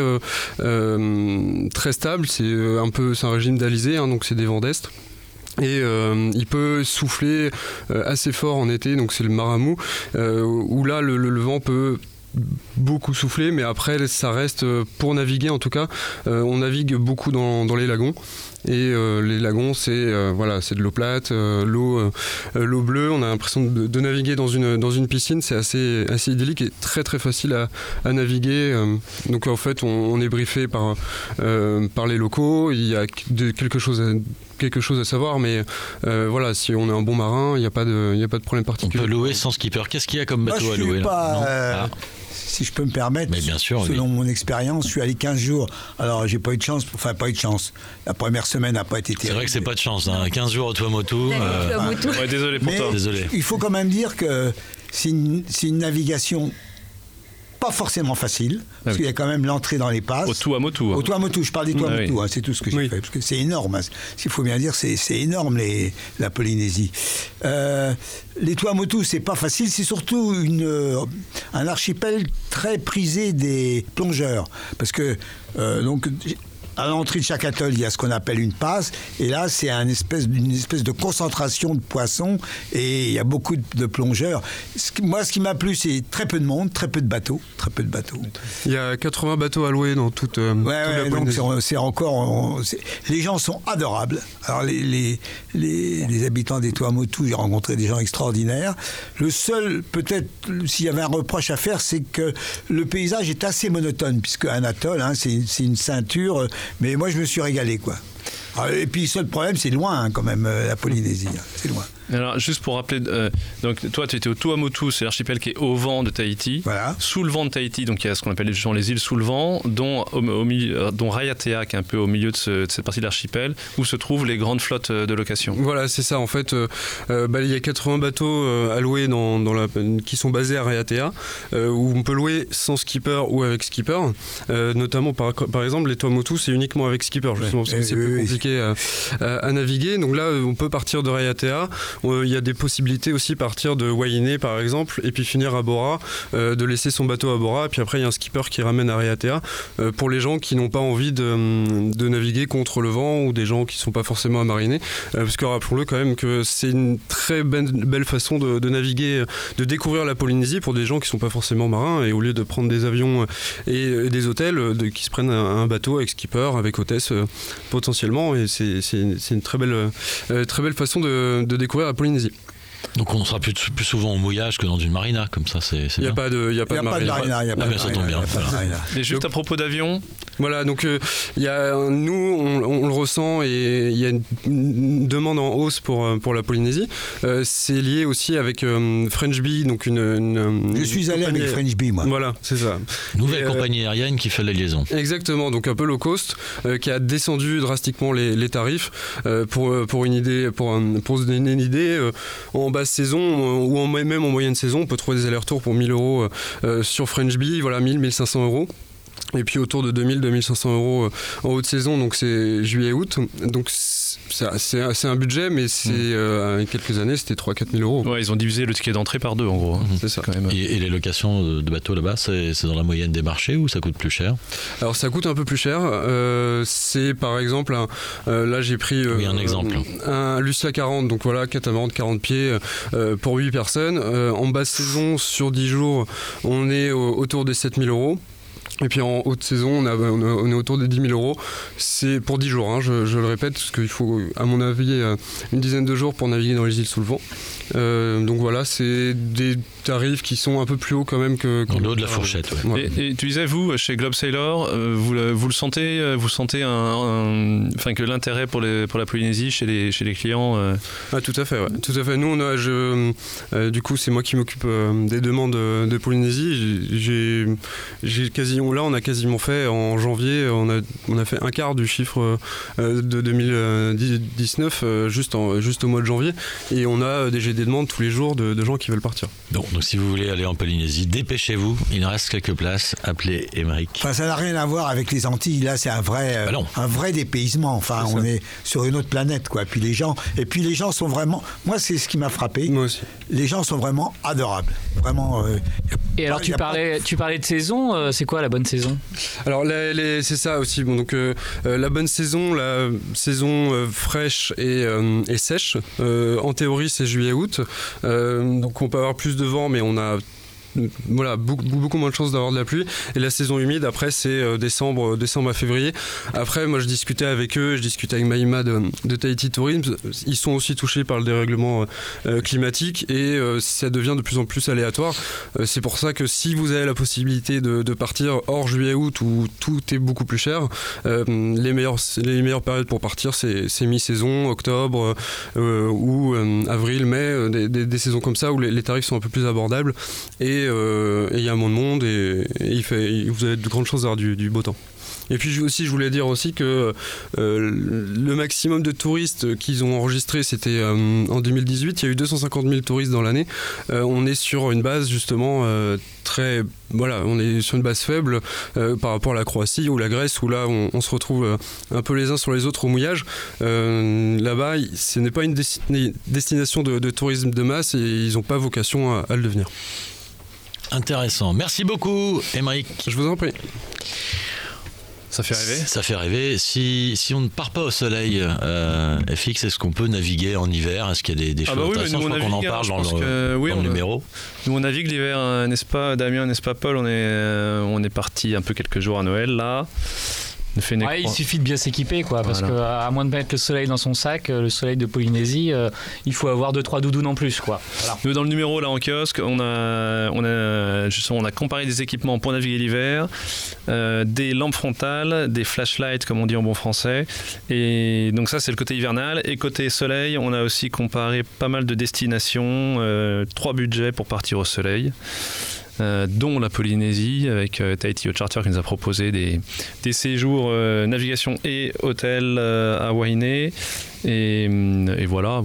stable, c'est un régime d'alizé, donc c'est des vents d'est. Et il peut souffler assez fort en été, donc c'est le Maramu, où là le vent peut beaucoup souffler, mais après ça reste, pour naviguer en tout cas, on navigue beaucoup dans les lagons. Et les lagons, c'est de l'eau plate, l'eau bleue. On a l'impression de naviguer dans une piscine. C'est assez idyllique et très très facile à naviguer. Donc en fait, on est briefé par les locaux. Il y a quelque chose à savoir, mais si on est un bon marin, il n'y a pas de problème particulier. On peut louer sans skipper. Qu'est-ce qu'il y a comme bateau à louer là ? Si je peux me permettre, mais bien sûr, selon mon expérience, je suis allé 15 jours. Alors, j'ai pas eu de chance. La première semaine n'a pas été terrible. C'est vrai que c'est pas de chance. 15 jours au Tuamotu. Ouais, désolé pour toi. Désolé. Il faut quand même dire que c'est une navigation pas forcément facile, parce qu'il y a quand même l'entrée dans les passes. Au Tuamotu. Au Tuamotu, je parle des Tuamotu, c'est tout ce que j'ai fait, parce que c'est énorme. S'il faut bien dire, c'est énorme la Polynésie. Les Tuamotu, c'est pas facile, c'est surtout un archipel très prisé des plongeurs, parce que à l'entrée de chaque atoll, il y a ce qu'on appelle une passe, et là, c'est une espèce de concentration de poissons, et il y a beaucoup de plongeurs. Moi, ce qui m'a plu, c'est très peu de monde, très peu de bateaux. Il y a 80 bateaux à louer dans toute la Polynésie. Donc c'est encore... les gens sont adorables. Alors, les habitants des Tuamotu, j'ai rencontré des gens extraordinaires. Le seul, peut-être, s'il y avait un reproche à faire, c'est que le paysage est assez monotone, puisque un atoll, c'est une ceinture... Mais moi, je me suis régalé, quoi. Et puis, le seul problème, c'est loin, quand même, la Polynésie. C'est loin. Alors, juste pour rappeler, donc toi, tu étais au Tuamotu, c'est l'archipel qui est au vent de Tahiti. Voilà. Sous le vent de Tahiti, donc il y a ce qu'on appelle les îles sous le vent, dont Raiatea, qui est un peu au milieu de cette partie de l'archipel, où se trouvent les grandes flottes de location. Voilà, c'est ça. En fait, il y a 80 bateaux à louer qui sont basés à Raiatea, où on peut louer sans skipper ou avec skipper. Notamment, par exemple, les Tuamotu, c'est uniquement avec skipper, justement, parce que c'est plus compliqué à naviguer. Donc là, on peut partir de Raiatea. Il y a des possibilités aussi partir de Wainé par exemple et puis finir à Bora, de laisser son bateau à Bora, et puis après il y a un skipper qui ramène à Raiatea pour les gens qui n'ont pas envie de naviguer contre le vent, ou des gens qui ne sont pas forcément à mariner, parce que rappelons-le quand même que c'est une très belle façon de naviguer, de découvrir la Polynésie pour des gens qui ne sont pas forcément marins, et au lieu de prendre des avions et des hôtels, qui se prennent un bateau avec skipper, avec hôtesse potentiellement, et c'est une très belle façon de découvrir la Polynésie. Donc on sera plus souvent au mouillage que dans une marina, comme ça c'est Il n'y a pas de marina. Ça tombe bien. Et juste à propos d'avion. Voilà, donc nous on le ressent et il y a une demande en hausse pour la Polynésie. C'est lié aussi avec French Bee, donc je suis allé avec French Bee, moi. Voilà, c'est ça. Nouvelle compagnie aérienne qui fait la liaison. Exactement, donc un peu low cost, qui a descendu drastiquement les tarifs. Pour une idée, pour se donner une idée, en basse saison ou même en moyenne saison, on peut trouver des allers-retours pour 1 000 € sur French Bee, voilà, 1 500 €. Et puis autour de 2 500 € en haute saison, donc c'est juillet-août. Donc c'est un budget, mais quelques années, c'était 3-4 000 €. Ouais, ils ont divisé le ticket d'entrée par 2 en gros. C'est ça. Quand même. Et les locations de bateaux là-bas, c'est dans la moyenne des marchés ou ça coûte plus cher? Alors ça coûte un peu plus cher. C'est par exemple, là j'ai pris un exemple. Un Lucia 40, donc voilà, catamaran de 40 pieds pour 8 personnes. En basse saison, sur 10 jours, on est autour des 7 000 €. Et puis en haute saison, on est autour des 10 000 €. C'est pour 10 jours, hein, je le répète, parce qu'il faut, à mon avis, une dizaine de jours pour naviguer dans les îles sous le vent. Donc voilà, c'est des tarifs qui sont un peu plus hauts quand même que... En haut de la fourchette, ouais. Et tu disais, vous, chez Globe Sailor, vous le sentez, que l'intérêt pour la Polynésie chez les clients... Ah, tout à fait, ouais. Tout à fait. Nous, du coup, c'est moi qui m'occupe des demandes de Polynésie. Là, on a quasiment fait, en janvier, on a fait un quart du chiffre de 2019, juste au mois de janvier. Et on a des demandes tous les jours de gens qui veulent partir. Donc si vous voulez aller en Polynésie, dépêchez-vous, il reste quelques places, appelez Émeric. Enfin, ça n'a rien à voir avec les Antilles, là c'est un vrai dépaysement, enfin on est sur une autre planète, quoi. Puis les gens sont vraiment, moi c'est ce qui m'a frappé, moi aussi. Les gens sont vraiment adorables, vraiment. Et alors tu parlais de saison, c'est quoi la bonne saison? Alors c'est ça aussi, bon, donc la bonne saison, la saison fraîche et sèche, en théorie c'est juillet-août, donc on peut avoir plus de vent, mais on a beaucoup moins de chances d'avoir de la pluie. Et la saison humide, après, c'est décembre à février. Après, moi, je discutais avec Maïma de Tahiti Tourism. Ils sont aussi touchés par le dérèglement climatique et ça devient de plus en plus aléatoire. C'est pour ça que si vous avez la possibilité de partir hors juillet-août où tout est beaucoup plus cher, les meilleures périodes pour partir, c'est mi-saison, octobre ou avril, mai, des saisons comme ça où les tarifs sont un peu plus abordables. Et il y a moins de monde et vous avez de grandes chances d'avoir du beau temps. Et puis aussi, je voulais dire aussi que le maximum de touristes qu'ils ont enregistré, c'était en 2018. Il y a eu 250 000 touristes dans l'année. On est sur une base justement on est sur une base faible par rapport à la Croatie ou la Grèce, où là on se retrouve un peu les uns sur les autres au mouillage. Là-bas, ce n'est pas une destination de tourisme de masse et ils n'ont pas vocation à le devenir. Intéressant. Merci beaucoup, Émeric. Je vous en prie. Ça fait rêver. Ça fait rêver. Si on ne part pas au soleil, FX, est-ce qu'on peut naviguer en hiver? Est-ce qu'il y a des choses intéressantes? Je crois qu'on en parle dans le numéro. Nous, on navigue l'hiver, n'est-ce pas, Damien, n'est-ce pas, Paul? On est parti un peu quelques jours à Noël, là. Il suffit de bien s'équiper, quoi, parce qu'à moins de mettre le soleil dans son sac, le soleil de Polynésie, il faut avoir 2-3 doudounes en plus, quoi. Voilà. Nous, dans le numéro là en kiosque, on a comparé des équipements pour naviguer l'hiver, des lampes frontales, des flashlights comme on dit en bon français, et donc ça c'est le côté hivernal. Et côté soleil, on a aussi comparé pas mal de destinations, 3 budgets pour partir au soleil. Dont la Polynésie avec Tahiti Yacht Charter qui nous a proposé des séjours navigation et hôtel à Wainé et voilà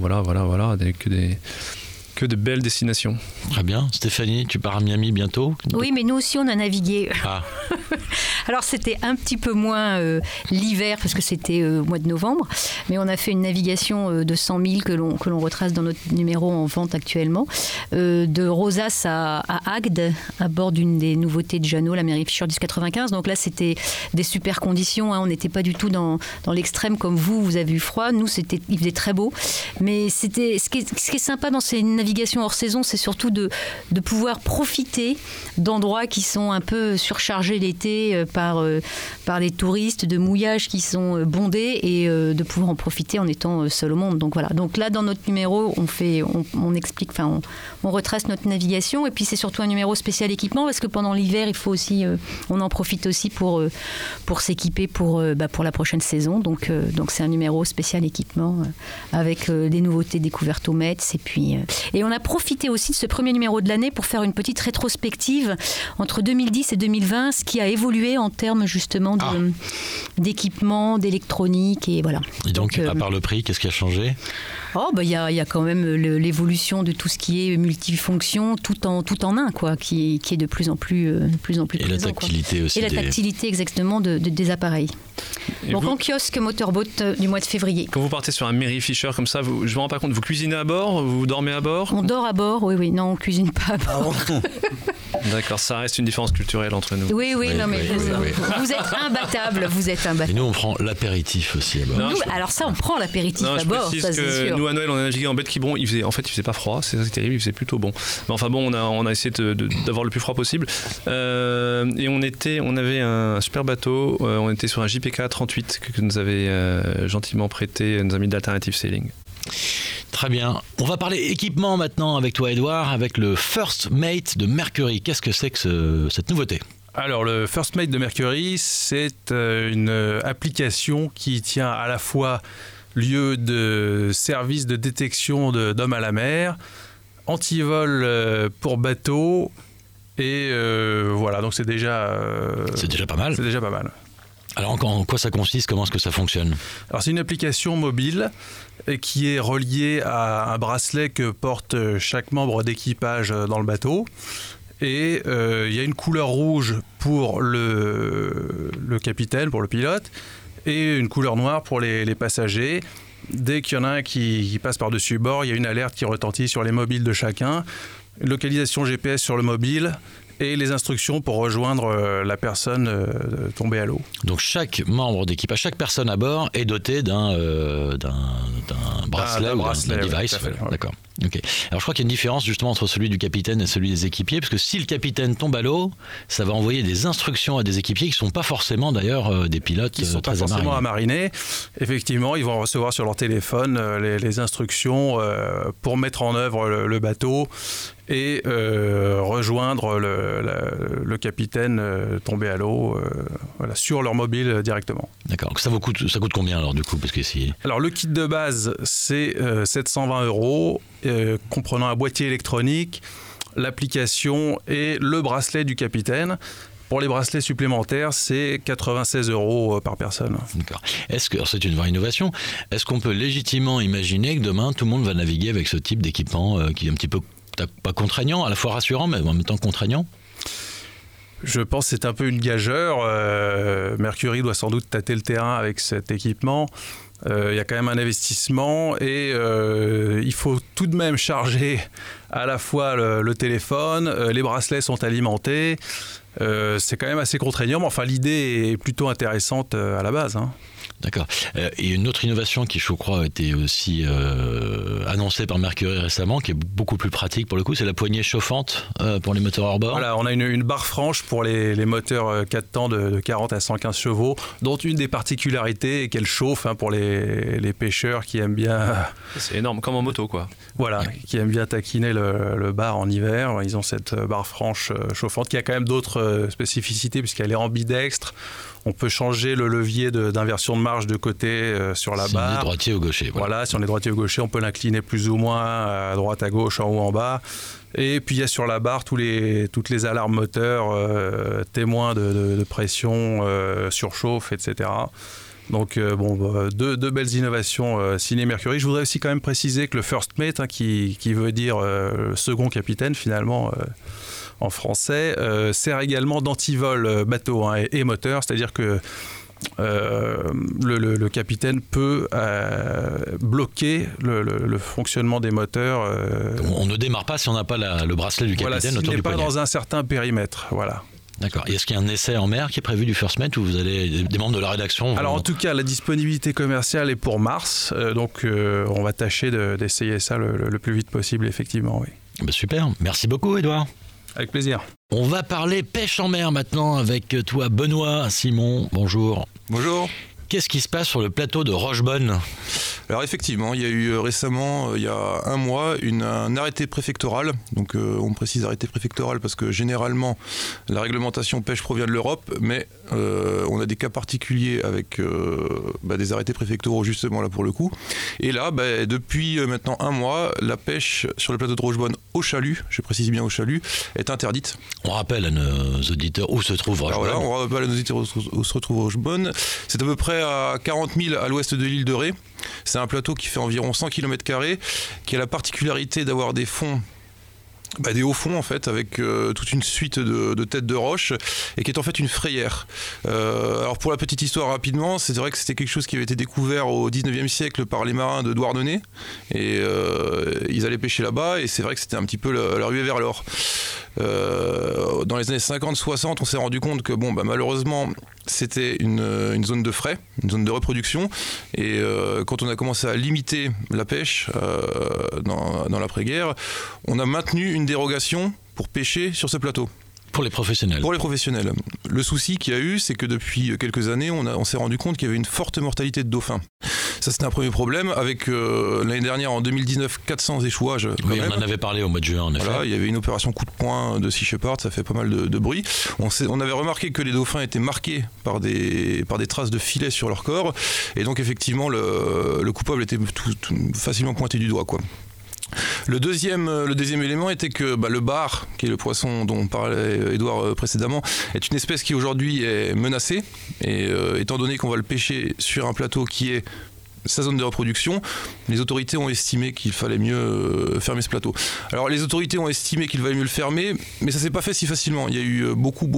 que de belles destinations. Très bien. Stéphanie, tu pars à Miami bientôt? Oui, mais nous aussi on a navigué. Ah. Alors c'était un petit peu moins l'hiver parce que c'était au mois de novembre, mais on a fait une navigation de 100 000 que l'on retrace dans notre numéro en vente actuellement, de Rosas à Agde, à bord d'une des nouveautés de Jeannot, la Mary Fisher 1095. Donc là c'était des super conditions, hein. On n'était pas du tout dans l'extrême comme vous avez eu froid. Nous il faisait très beau, mais c'était ce qui est sympa dans ces navigations, navigation hors saison, c'est surtout de pouvoir profiter d'endroits qui sont un peu surchargés l'été par les touristes, de mouillages qui sont bondés et de pouvoir en profiter en étant seul au monde. Donc voilà. Donc là, dans notre numéro, on explique, on retrace notre navigation et puis c'est surtout un numéro spécial équipement parce que pendant l'hiver, il faut aussi, on en profite aussi pour s'équiper pour la prochaine saison. Donc c'est un numéro spécial équipement avec des nouveautés découvertes au Metz et on a profité aussi de ce premier numéro de l'année pour faire une petite rétrospective entre 2010 et 2020, ce qui a évolué en termes justement d'équipement, d'électronique et voilà. Et donc à part le prix, qu'est-ce qui a changé ? Il y a quand même l'évolution de tout ce qui est multifonction, tout en un, quoi, qui est de plus en plus présent. Et la tactilité aussi. Et la tactilité exactement des appareils. Et donc en kiosque motorboat du mois de février. Quand vous partez sur un Mary Fisher comme ça, je ne me rends pas compte, vous cuisinez à bord, vous dormez à bord ? On dort à bord, oui. Non, on ne cuisine pas à bord. D'accord, ça reste une différence culturelle entre nous. Oui, non, mais vous êtes imbattables, Et nous, on prend l'apéritif aussi à bord. Alors ça, on prend l'apéritif à bord, ça c'est sûr. Nous, à Noël, on a navigué en baie de Quiberon, il faisait pas froid, c'est terrible, il faisait plutôt bon. Mais enfin bon, on a essayé d'avoir le plus froid possible. Et on avait un super bateau, on était sur un JPK 38 que nous avait gentiment prêté nos amis d'Alternative Sailing. Très bien. On va parler équipement maintenant avec toi, Edouard, avec le First Mate de Mercury. Qu'est-ce que c'est que cette nouveauté ? Alors, le First Mate de Mercury, c'est une application qui tient à la fois lieu de service de détection d'hommes à la mer, antivol pour bateau, et voilà, donc c'est déjà pas mal. C'est déjà pas mal. Alors, en quoi ça consiste ? Comment est-ce que ça fonctionne ? Alors, c'est une application mobile qui est reliée à un bracelet que porte chaque membre d'équipage dans le bateau. Et il y a une couleur rouge pour le capitaine, pour le pilote, et une couleur noire pour les passagers. Dès qu'il y en a un qui passe par-dessus bord, il y a une alerte qui retentit sur les mobiles de chacun, une localisation GPS sur le mobile et les instructions pour rejoindre la personne tombée à l'eau. Donc chaque membre d'équipage, chaque personne à bord est dotée d'un bracelet ou d'un device. Ouais, d'accord. Okay. Alors je crois qu'il y a une différence justement entre celui du capitaine et celui des équipiers, parce que si le capitaine tombe à l'eau, ça va envoyer des instructions à des équipiers qui ne sont pas forcément d'ailleurs des pilotes qui ne sont pas forcément amariner. Effectivement, ils vont recevoir sur leur téléphone les instructions pour mettre en œuvre le bateau et rejoindre le capitaine tombé à l'eau sur leur mobile directement. D'accord. Ça coûte combien alors du coup parce que Alors le kit de base c'est 720 €, comprenant un boîtier électronique, l'application et le bracelet du capitaine. Pour les bracelets supplémentaires, c'est 96 € par personne. D'accord. C'est une vraie innovation. Est-ce qu'on peut légitimement imaginer que demain tout le monde va naviguer avec ce type d'équipement qui est un petit peu pas contraignant, à la fois rassurant, mais en même temps contraignant ? Je pense que c'est un peu une gageure. Mercury doit sans doute tâter le terrain avec cet équipement. Il y a quand même un investissement et il faut tout de même charger à la fois le téléphone, les bracelets sont alimentés. C'est quand même assez contraignant, mais enfin l'idée est plutôt intéressante à la base. D'accord. Et une autre innovation qui, je crois, a été aussi annoncée par Mercury récemment, qui est beaucoup plus pratique pour le coup, c'est la poignée chauffante pour les moteurs hors bord. Voilà, on a une barre franche pour les moteurs 4 temps de 40 à 115 chevaux, dont une des particularités est qu'elle chauffe pour les pêcheurs qui aiment bien... C'est énorme, comme en moto quoi. Voilà, qui aiment bien taquiner le bar en hiver. Ils ont cette barre franche chauffante qui a quand même d'autres spécificités puisqu'elle est ambidextre. On peut changer le levier d'inversion de marge de côté sur la barre. Si on est droitier ou gaucher. Voilà, si on est droitier ou gaucher, on peut l'incliner plus ou moins à droite, à gauche, en haut, en bas. Et puis il y a sur la barre toutes les alarmes moteurs, témoins de pression, surchauffe, etc. Donc deux belles innovations signées Mercury. Je voudrais aussi quand même préciser que le First Mate, qui veut dire second capitaine finalement en français, sert également d'antivol bateau et moteur, c'est-à-dire que le capitaine peut bloquer le fonctionnement des moteurs. On ne démarre pas si on n'a pas le bracelet du capitaine autour du poignet. S'il n'est pas dans un certain périmètre, voilà. D'accord. Et est-ce qu'il y a un essai en mer qui est prévu du First Met où vous allez des membres de la rédaction Alors en tout cas, la disponibilité commerciale est pour mars, donc on va tâcher d'essayer ça le plus vite possible, effectivement. Oui. Ben super, merci beaucoup Édouard. Avec plaisir. On va parler pêche en mer maintenant avec toi Benoît Simon, bonjour. Bonjour. Qu'est-ce qui se passe sur le plateau de Rochebonne ? Alors effectivement, il y a eu récemment, il y a un mois, un arrêté préfectoral. Donc on précise arrêté préfectoral parce que généralement la réglementation pêche provient de l'Europe, mais on a des cas particuliers avec des arrêtés préfectoraux justement là pour le coup. Et là, depuis maintenant un mois, la pêche sur le plateau de Rochebonne au chalut, je précise bien au chalut, est interdite. On rappelle à nos auditeurs où se trouve Rochebonne. Voilà, on rappelle à nos auditeurs où se retrouve Rochebonne. C'est à peu près à 40 000 à l'ouest de l'île de Ré. C'est un plateau qui fait environ 100 km², qui a la particularité d'avoir des fonds, des hauts fonds en fait, avec toute une suite de têtes de roches, et qui est en fait une frayère. Alors pour la petite histoire rapidement, c'est vrai que c'était quelque chose qui avait été découvert au 19e siècle par les marins de Douarnenez, et ils allaient pêcher là-bas, et c'est vrai que c'était un petit peu la ruée vers l'or. Dans les années 50-60, on s'est rendu compte que malheureusement c'était une zone de frai, une zone de reproduction, et quand on a commencé à limiter la pêche dans l'après-guerre, on a maintenu une dérogation pour pêcher sur ce plateau. Pour les professionnels. Pour les professionnels. Le souci qu'il y a eu, c'est que depuis quelques années, on s'est rendu compte qu'il y avait une forte mortalité de dauphins. Ça, c'était un premier problème. Avec l'année dernière, en 2019, 400 échouages. Oui, on en avait parlé au mois de juin, en effet. Voilà, il y avait une opération coup de poing de Sea Shepherd, ça fait pas mal de bruit. On avait remarqué que les dauphins étaient marqués par des traces de filets sur leur corps. Et donc, effectivement, le coupable était facilement pointé du doigt, quoi. Le deuxième élément était que le bar, qui est le poisson dont parlait Édouard précédemment, est une espèce qui aujourd'hui est menacée. Et étant donné qu'on va le pêcher sur un plateau qui est sa zone de reproduction, les autorités ont estimé qu'il fallait mieux fermer ce plateau. Alors les autorités ont estimé qu'il valait mieux le fermer, mais ça s'est pas fait si facilement. Il y a eu beaucoup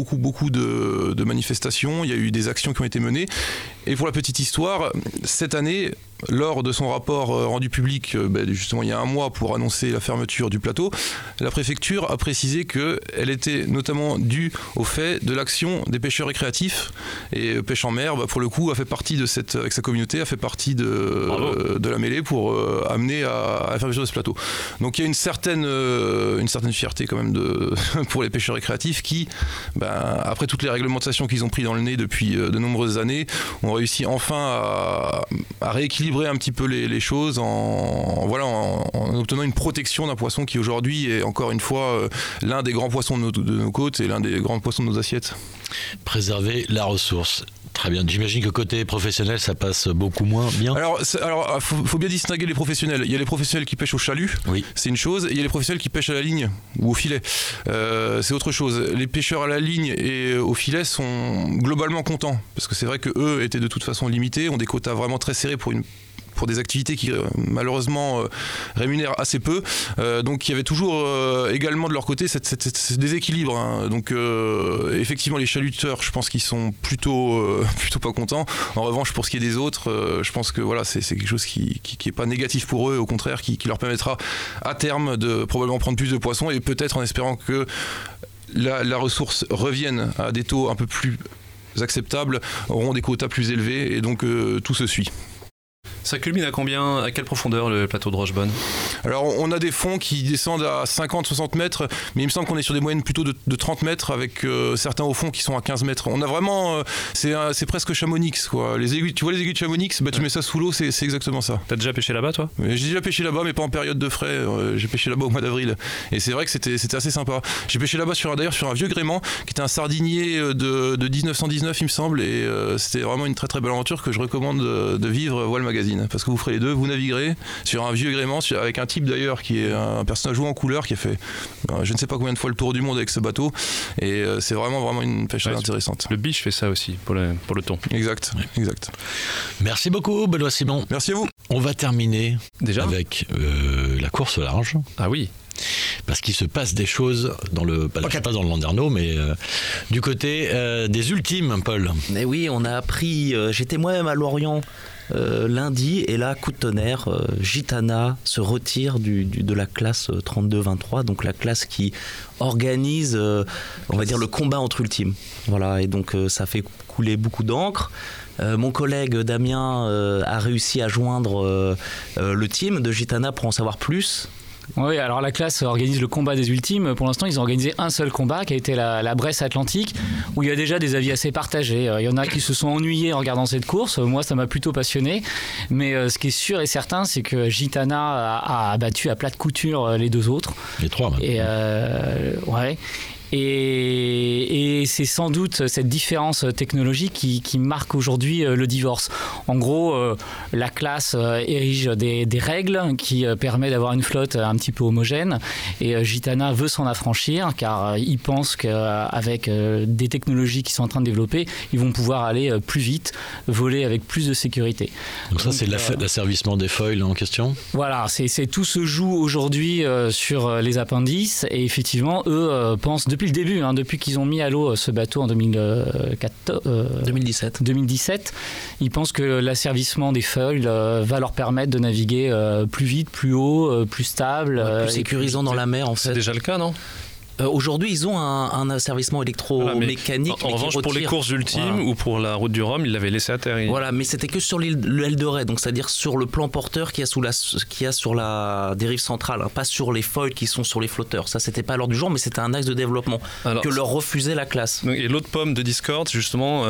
de manifestations, il y a eu des actions qui ont été menées. Et pour la petite histoire, cette année, lors de son rapport rendu public, justement il y a un mois pour annoncer la fermeture du plateau, la préfecture a précisé qu'elle était notamment due au fait de l'action des pêcheurs récréatifs. Et Pêche en mer, pour le coup, a fait partie avec sa communauté, a fait partie de la mêlée pour amener à la fermeture de ce plateau. Donc il y a une certaine fierté quand même pour les pêcheurs récréatifs qui, après toutes les réglementations qu'ils ont pris dans le nez depuis de nombreuses années, ont réussi enfin à rééquilibrer un petit peu les choses en obtenant une protection d'un poisson qui aujourd'hui est encore une fois l'un des grands poissons de nos côtes et l'un des grands poissons de nos assiettes. Préserver la ressource. Très bien. J'imagine que côté professionnel, ça passe beaucoup moins bien. Alors, faut bien distinguer les professionnels. Il y a les professionnels qui pêchent au chalut, oui. C'est une chose, et il y a les professionnels qui pêchent à la ligne ou au filet. C'est autre chose. Les pêcheurs à la ligne et au filet sont globalement contents, parce que c'est vrai que eux étaient de toute façon limités, ont des quotas vraiment très serrés pour des activités qui malheureusement rémunèrent assez peu. Donc il y avait toujours également de leur côté ce déséquilibre. Hein. Donc effectivement les chaluteurs, je pense qu'ils sont plutôt pas contents. En revanche, pour ce qui est des autres, je pense que voilà, c'est quelque chose qui est pas négatif pour eux, au contraire, qui leur permettra à terme de probablement prendre plus de poissons et peut-être en espérant que la ressource revienne à des taux un peu plus acceptables, auront des quotas plus élevés et donc tout se suit. Ça culmine à combien, à quelle profondeur le plateau de Rochebonne ? Alors on a des fonds qui descendent à 50-60 mètres, mais il me semble qu'on est sur des moyennes plutôt de 30 mètres avec certains hauts fonds qui sont à 15 mètres. On a vraiment, c'est presque Chamonix quoi. Les aiguilles, tu vois les aiguilles de Chamonix, tu mets ça sous l'eau, c'est exactement ça. T'as déjà pêché là-bas toi ? J'ai déjà pêché là-bas, mais pas en période de frais. J'ai pêché là-bas au mois d'avril, et c'est vrai que c'était assez sympa. J'ai pêché là-bas sur un vieux gréement qui était un sardinier de 1919 il me semble, et c'était vraiment une très très belle aventure que je recommande de vivre Voile Magazine. Parce que vous ferez les deux, vous naviguerez sur un vieux gréement, avec un type d'ailleurs qui est un personnage haut en couleur qui a fait je ne sais pas combien de fois le tour du monde avec ce bateau, et c'est vraiment une pêche très intéressante. Le biche fait ça aussi pour le thon. Exact. Merci beaucoup Benoît Simon. Merci à vous. On va terminer déjà avec la course au large. Ah oui. Parce qu'il se passe des choses pas dans le Landerneau, mais du côté des ultimes, Paul. Mais oui, on a appris, j'étais moi-même à Lorient lundi, et là, coup de tonnerre, Gitana se retire de la classe 32-23, donc la classe qui organise, on va dire, le combat entre ultimes. Voilà, et donc ça fait couler beaucoup d'encre. Mon collègue Damien a réussi à joindre le team de Gitana pour en savoir plus. Oui, alors la classe organise le combat des ultimes. Pour l'instant, ils ont organisé un seul combat qui a été la Bresse Atlantique, où il y a déjà des avis assez partagés. Il y en a qui se sont ennuyés en regardant cette course. Moi, ça m'a plutôt passionné. Mais ce qui est sûr et certain, c'est que Gitana a battu à plate couture les deux autres. Les trois, même. Et ouais. Et c'est sans doute cette différence technologique qui marque aujourd'hui le divorce. En gros, la classe érige des règles qui permettent d'avoir une flotte un petit peu homogène, et Gitana veut s'en affranchir car il pense qu'avec des technologies qui sont en train de développer, ils vont pouvoir aller plus vite, voler avec plus de sécurité. Donc ça, c'est l'asservissement des foils en question ? Voilà, tout se joue aujourd'hui sur les appendices, et effectivement, eux pensent depuis le début, depuis qu'ils ont mis à l'eau ce bateau en 2017, ils pensent que l'asservissement des foils va leur permettre de naviguer plus vite, plus haut, plus stable. Plus sécurisant dans la mer, en fait. C'est déjà le cas, non ? Aujourd'hui, ils ont un asservissement électromécanique. En revanche, pour les courses ultimes ou pour la route du Rhum, ils l'avaient laissé à terre. Voilà, mais c'était que sur l'aile de raie, donc c'est-à-dire sur le plan porteur qu'il y a sur la dérive centrale, pas sur les foils qui sont sur les flotteurs. Ça, c'était pas à l'ordre du jour, mais c'était un axe de développement que leur refusait la classe. Et l'autre pomme de Discord, justement,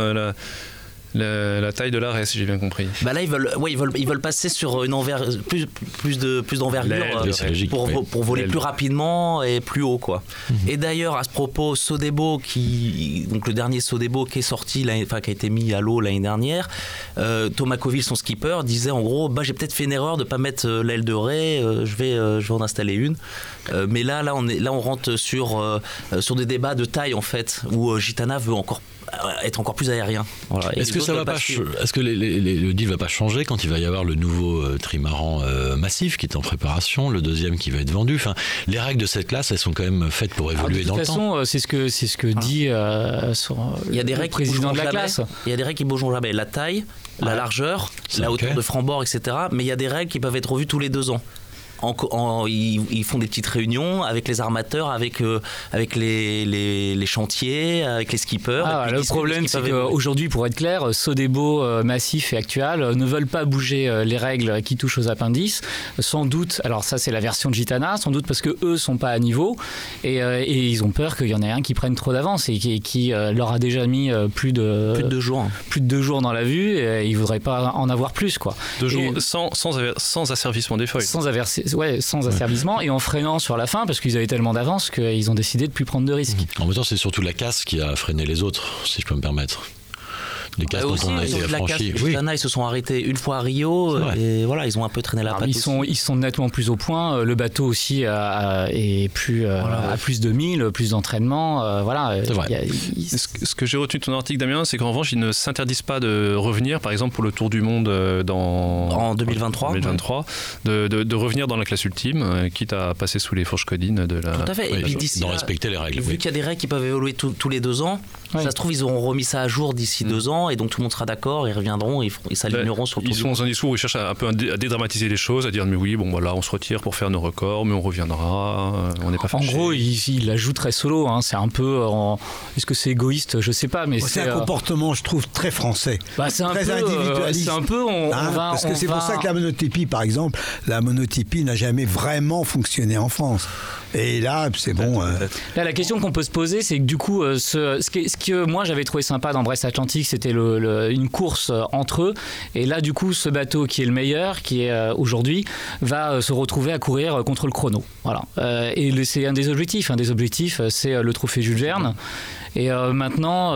la taille de l'arrêt, si j'ai bien compris. Bah là, ils veulent passer sur une plus d'envergure pour voler plus rapidement et plus haut, quoi. Et d'ailleurs, à ce propos, Sodebo, donc le dernier Sodebo qui est sorti, qui a été mis à l'eau l'année dernière, Thomas Coville, son skipper, disait en gros, j'ai peut-être fait une erreur de pas mettre l'aile de raie, je vais en installer une. Mais là, on rentre sur des débats de taille, en fait, où Gitana veut être encore plus aérien. Voilà. Est-ce que le deal va pas changer quand il va y avoir le nouveau trimaran massif qui est en préparation, le deuxième qui va être vendu? Enfin, les règles de cette classe, elles sont quand même faites pour évoluer dans le temps. De toute façon, c'est ce que dit le président de la classe. Il y a des règles qui bougent jamais. La taille, la largeur, la hauteur de franc-bord, etc. Mais il y a des règles qui peuvent être revues tous les 2 ans. Ils font des petites réunions avec les armateurs, avec les chantiers, avec les skippers. Le problème, c'est qu'aujourd'hui, pour être clair, Sodebo, Massif et Actual ne veulent pas bouger les règles qui touchent aux appendices. Sans doute, alors ça c'est la version de Gitana, sans doute parce qu'eux sont pas à niveau, et ils ont peur qu'il y en ait un qui prenne trop d'avance et qui leur a déjà mis plus de 2 jours. Plus de 2 jours dans la vue, et ils voudraient pas en avoir plus, quoi. 2 jours sans asservissement des foils. Sans asservissement, et en freinant sur la fin parce qu'ils avaient tellement d'avance qu'ils ont décidé de ne plus prendre de risques. En même temps, c'est surtout la casse qui a freiné les autres, si je peux me permettre. Les casses dont on a été affranchis. Ils se sont arrêtés une fois à Rio, et voilà, ils ont un peu traîné la patte. Ils sont nettement plus au point. Le bateau aussi est plus, a plus de 1000, plus d'entraînement. C'est vrai. Ce que j'ai retenu de ton article, Damien, c'est qu'en revanche, ils ne s'interdisent pas de revenir, par exemple pour le Tour du Monde en 2023, de revenir dans la classe ultime, quitte à passer sous les fourches codines de la. Tout à fait. Et puis d'en respecter les règles. Vu qu'il y a des règles qui peuvent évoluer tous les 2 ans, ça se trouve, ils auront remis ça à jour d'ici 2 ans, et donc tout le monde sera d'accord, ils reviendront, ils s'aligneront sur le Tour du Monde. Ils sont dans un discours où ils cherchent un peu à dédramatiser les choses, à dire mais oui, bon voilà, on se retire pour faire nos records, mais on reviendra, on n'est pas fâchés. En gros, il la joue très solo, c'est un peu. Est-ce que c'est égoïste? Je sais pas, mais c'est un comportement, je trouve, très français. C'est très individualiste. C'est un peu. Parce que c'est pour ça que la monotypie, par exemple, n'a jamais vraiment fonctionné en France. Et là, c'est bon. Là, la question qu'on peut se poser, c'est que du coup, ce que moi j'avais trouvé sympa dans Brest Atlantique, c'était une course entre eux. Et là, du coup, ce bateau qui est le meilleur, qui est aujourd'hui, va se retrouver à courir contre le chrono. Voilà. Et c'est un des objectifs. Un des objectifs, c'est le trophée Jules Verne. Et maintenant,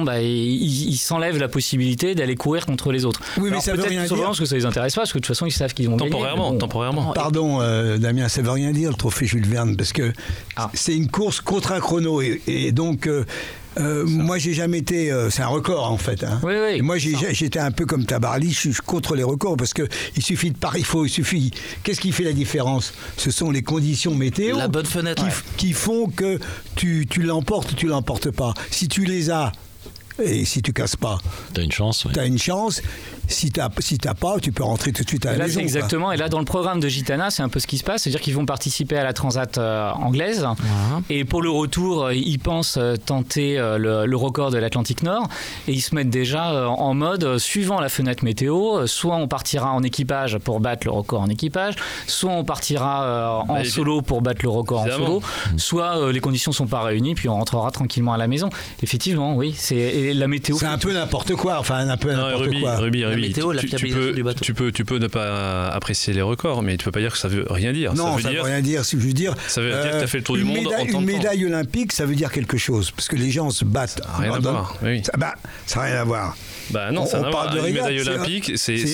ils s'enlèvent la possibilité d'aller courir contre les autres. Oui, mais ça veut rien dire. Parce que ça les intéresse pas, parce que de toute façon, ils savent qu'ils vont gagner. Temporairement. Pardon, Damien, ça veut rien dire le trophée Jules Verne, parce que c'est une course contre un chrono, et donc. Moi, j'ai jamais été. C'est un record en fait. Oui. Et moi, j'étais un peu comme Tabarly. Je suis contre les records parce que il suffit de parier. Qu'est-ce qui fait la différence? Ce sont les conditions météo. La bonne fenêtre qui font que tu l'emportes ou tu l'emportes pas. Si tu les as et si tu casses pas, t'as une chance. T'as une chance. Si t'as pas, tu peux rentrer tout de suite à la maison. Exactement. Et là, dans le programme de Gitana, c'est un peu ce qui se passe. C'est-à-dire qu'ils vont participer à la Transat anglaise. Et pour le retour, ils pensent tenter le record de l'Atlantique Nord. Et ils se mettent déjà en mode, suivant la fenêtre météo, soit on partira en équipage pour battre le record en équipage, soit on partira en solo pour battre le record en solo, soit les conditions sont pas réunies, puis on rentrera tranquillement à la maison. Effectivement, oui. Et la météo. C'est un peu n'importe quoi. Enfin, un peu n'importe quoi. Ruby, la météo, la fiabilité du bateau. Tu peux ne pas apprécier les records, mais tu peux pas dire que ça veut rien dire. Non, ça veut rien dire. Si je veux dire, ça veut dire que tu as fait le tour du monde en temps de temps. Une médaille olympique, ça veut dire quelque chose, parce que les gens se battent. Ça n'a rien à voir. Oui. Ça n'a rien à voir. Bah non, ça n'a rien à voir. Une médaille olympique,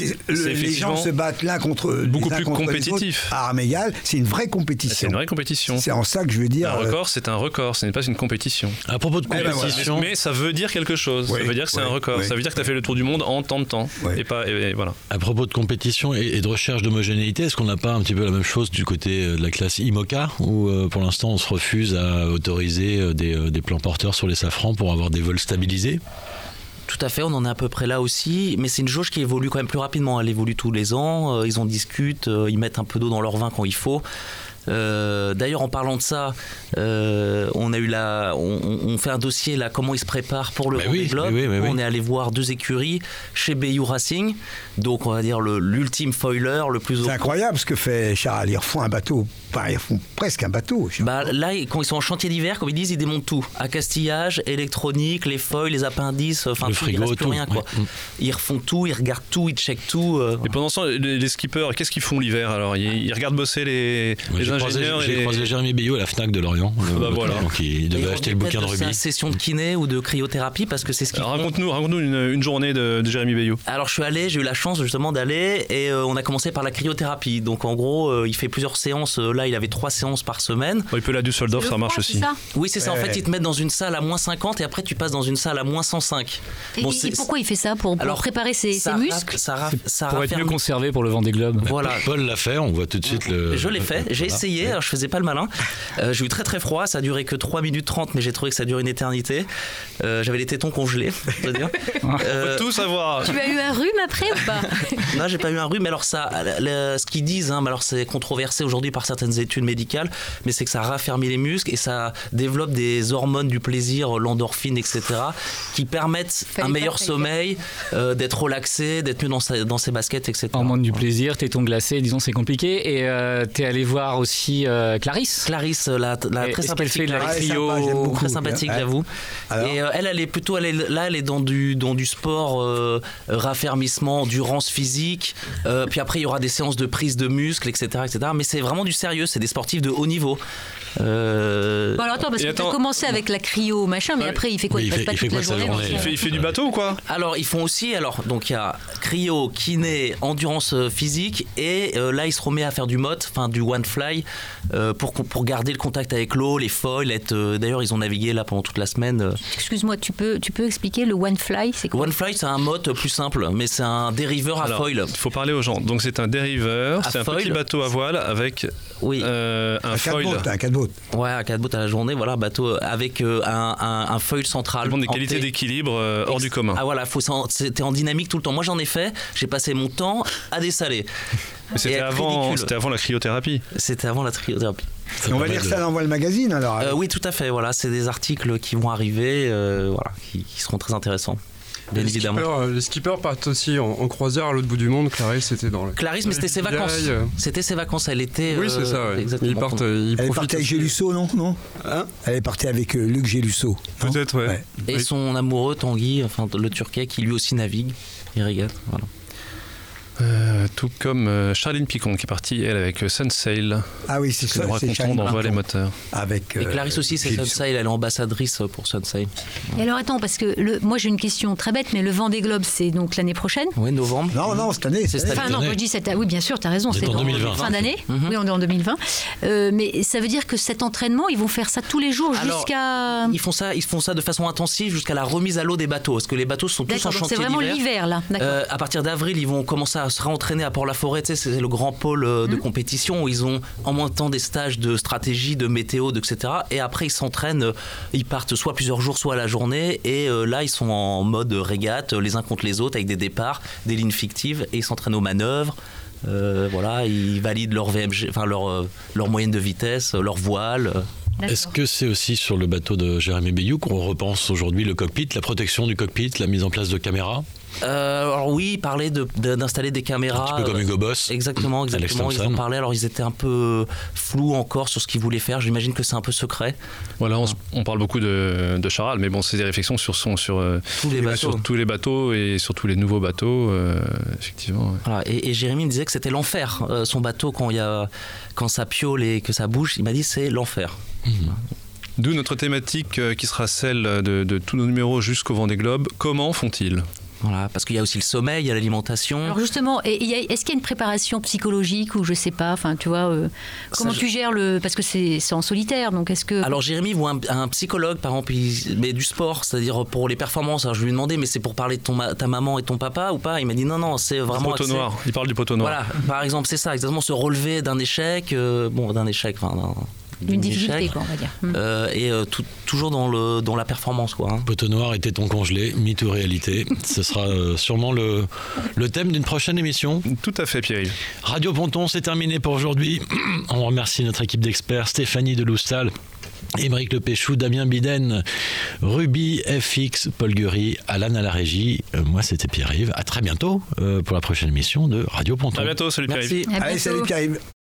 les gens se battent l'un contre beaucoup plus compétitif. À armes égales, c'est une vraie compétition. C'est une vraie compétition. C'est en ça que je veux dire. Un record, c'est un record, ce n'est pas une compétition. À propos de compétition, mais ça veut dire quelque chose. Ça veut dire que c'est un record. Ça veut dire que tu as fait le tour du monde en temps de temps. Et voilà. À propos de compétition et de recherche d'homogénéité, est-ce qu'on n'a pas un petit peu la même chose du côté de la classe IMOCA, où pour l'instant on se refuse à autoriser des plans porteurs sur les safrans pour avoir des vols stabilisés? Tout à fait, on en est à peu près là aussi, mais c'est une jauge qui évolue quand même plus rapidement. Elle évolue tous les ans, ils en discutent, ils mettent un peu d'eau dans leur vin quand il faut. D'ailleurs, en parlant de ça, on a eu on fait un dossier là, comment ils se préparent pour le Vendée Globe. On est allé voir 2 écuries chez Bayou Racing, donc on va dire l'ultime foiler, le plus. C'est incroyable ce que fait Charal. Ils refont un bateau, ils font presque un bateau. Là, quand ils sont en chantier d'hiver, comme ils disent, ils démontent tout. Accastillage, électronique, les foils, les appendices, enfin le tout, frigo, il reste plus rien quoi. Ils refont tout, ils regardent tout, ils checkent tout. Et pendant ce temps, les skippers, qu'est-ce qu'ils font l'hiver alors? Ils regardent bosser les ingénieurs. J'ai croisé Jérémy Bayou à la FNAC de Lorient. Voilà. Donc il devait acheter le bouquin de rugby. Une session de kiné ou de cryothérapie parce que c'est ce qui. Raconte-nous une journée de Jérémy Bayou. Alors je suis allé, j'ai eu la chance justement d'aller et on a commencé par la cryothérapie. Donc en gros, il fait plusieurs séances. Là, il avait 3 séances par semaine. Il peut la Düsseldorf, ça marche aussi. Oui, c'est ça. En fait, ils te mettent dans une salle à moins 50 et après tu passes dans une salle à moins 105. Et pourquoi il fait ça? Pour préparer ses muscles? Pour être mieux conservé pour le Vendée Globe. Voilà. Paul l'a fait, on voit tout de suite le. Je l'ai fait, j'ai essayé, alors je faisais pas le malin. J'ai eu très très froid, ça a duré que 3 minutes 30, mais j'ai trouvé que ça a duré une éternité. J'avais les tétons congelés, je veux dire. On peut tout savoir. Tu as eu un rhume après ou pas? Non, j'ai pas eu un rhume, mais alors ça, ce qu'ils disent, mais alors c'est controversé aujourd'hui par certaines études médicales, mais c'est que ça raffermit les muscles et ça développe des hormones du plaisir, l'endorphine, etc., qui permettent un meilleur sommeil, d'être relaxé, d'être mieux dans ses baskets, etc. Hormones du plaisir, tétons glacés, disons c'est compliqué. Et t'es allé voir aussi Clarisse, la très sympathique, fait de la cryo, très sympathique, j'avoue. Et elle est plutôt, elle est dans du sport, raffermissement, endurance physique. Puis après, il y aura des séances de prise de muscles, etc., etc. Mais c'est vraiment du sérieux. C'est des sportifs de haut niveau. Bon alors attends, parce que tu as commencé avec la cryo machin, mais après il fait quoi? Il passe pas toute la journée. Il fait du bateau ou quoi? Alors ils font aussi, donc il y a cryo, kiné, endurance physique et là il se remet à faire du mot, enfin du one fly pour garder le contact avec l'eau, les foils. D'ailleurs ils ont navigué là pendant toute la semaine. Excuse-moi, tu peux expliquer le one fly, c'est quoi? One fly c'est un mot plus simple, mais c'est un dériveur à foil. Il faut parler aux gens. Donc c'est un dériveur, c'est un petit bateau à voile avec un foil. Un cadboat. Ouais, un cadboat à la journée, voilà, bateau avec un foil central. Des qualités d'équilibre hors du commun. Ah voilà, c'était en dynamique tout le temps. Moi j'en ai fait, j'ai passé mon temps à dessaler. Mais c'était avant la cryothérapie. C'était avant la cryothérapie. On va lire ça dans le magazine alors. Oui, tout à fait, voilà, c'est des articles qui vont arriver, qui seront très intéressants. Bien évidemment. Les skippers partent aussi en croisière à l'autre bout du monde. Clarisse, c'était dans le. Clarisse, mais c'était ses vacances. C'était ses vacances. Elle était. Oui, c'est ça. Ouais. Exactement. Elle est partie avec Gélusso, non Elle est partie avec Luc Gélusso. Peut-être, ouais. Et son amoureux Tanguy, enfin le Turquais, qui lui aussi navigue et régate. Voilà. Tout comme Charline Picon qui est partie, elle, avec Sunsail. Ah oui, c'est ça. Nous racontons dans Voile et Moteurs. Et Clarisse aussi, c'est Sunsail, elle est ambassadrice pour Sunsail. Et alors attends, parce que moi j'ai une question très bête, mais le Vendée Globe, c'est donc l'année prochaine? Oui, novembre. Non, cette année. Enfin non, je dis cette année. Oui, bien sûr, tu as raison, c'est en 2020. Fin d'année. Oui, on est en 2020. Mais ça veut dire que cet entraînement, ils vont faire ça tous les jours jusqu'à. Ils font ça de façon intensive jusqu'à la remise à l'eau des bateaux, parce que les bateaux sont tous en chantier d'hiver. C'est vraiment l'hiver là. À partir d'avril, ils vont commencer à se réentraîner à Port-la-Forêt. Tu sais, c'est le grand pôle de compétition où ils ont en même temps des stages de stratégie, de météo, etc. Et après, ils s'entraînent. Ils partent soit plusieurs jours, soit à la journée. Et là, ils sont en mode régate, les uns contre les autres, avec des départs, des lignes fictives. Et ils s'entraînent aux manœuvres. Voilà, ils valident leur VMG, enfin leur moyenne de vitesse, leur voile. Est-ce que c'est aussi sur le bateau de Jérémy Bayou qu'on repense aujourd'hui le cockpit, la protection du cockpit, la mise en place de caméras? Alors oui, parler d'installer des caméras. Un petit peu comme Hugo Boss. Exactement. Ils en parlaient. Alors ils étaient un peu flous encore sur ce qu'ils voulaient faire. J'imagine que c'est un peu secret. Voilà, on parle beaucoup de Charal, mais bon, c'est des réflexions sur tous les bateaux et sur tous les nouveaux bateaux, effectivement. Ouais. Voilà, et Jérémy me disait que c'était l'enfer. Son bateau, quand ça piole et que ça bouge, il m'a dit c'est l'enfer. D'où notre thématique qui sera celle de tous nos numéros jusqu'au Vendée Globe. Comment font-ils ? Voilà, parce qu'il y a aussi le sommeil, il y a l'alimentation. Alors justement, est-ce qu'il y a une préparation psychologique ou je sais pas, enfin tu vois, comment tu gères parce que c'est en solitaire, donc est-ce que... Alors Jérémy voit un psychologue par exemple, mais du sport, c'est-à-dire pour les performances. Alors je lui ai demandé, mais c'est pour parler de ta maman et ton papa ou pas? Il m'a dit non, c'est vraiment... Le poteau noir, il parle du poteau noir. Voilà, par exemple c'est ça, exactement, se relever d'un échec, d'une difficulté, quoi, on va dire. Et toujours dans la performance, quoi. Poteau noir était ton congelé, mythe ou réalité. Ce sera sûrement le thème d'une prochaine émission. Tout à fait, Pierre-Yves. Radio Ponton, c'est terminé pour aujourd'hui. On remercie notre équipe d'experts, Stéphanie Deloustal, Émeric Lepéchou, Damien Biden, Ruby, FX, Paul Gury, Alan à la régie. Moi, c'était Pierre-Yves. À très bientôt pour la prochaine émission de Radio Ponton. À bientôt, salut Pierre-Yves. Allez, salut Pierre-Yves.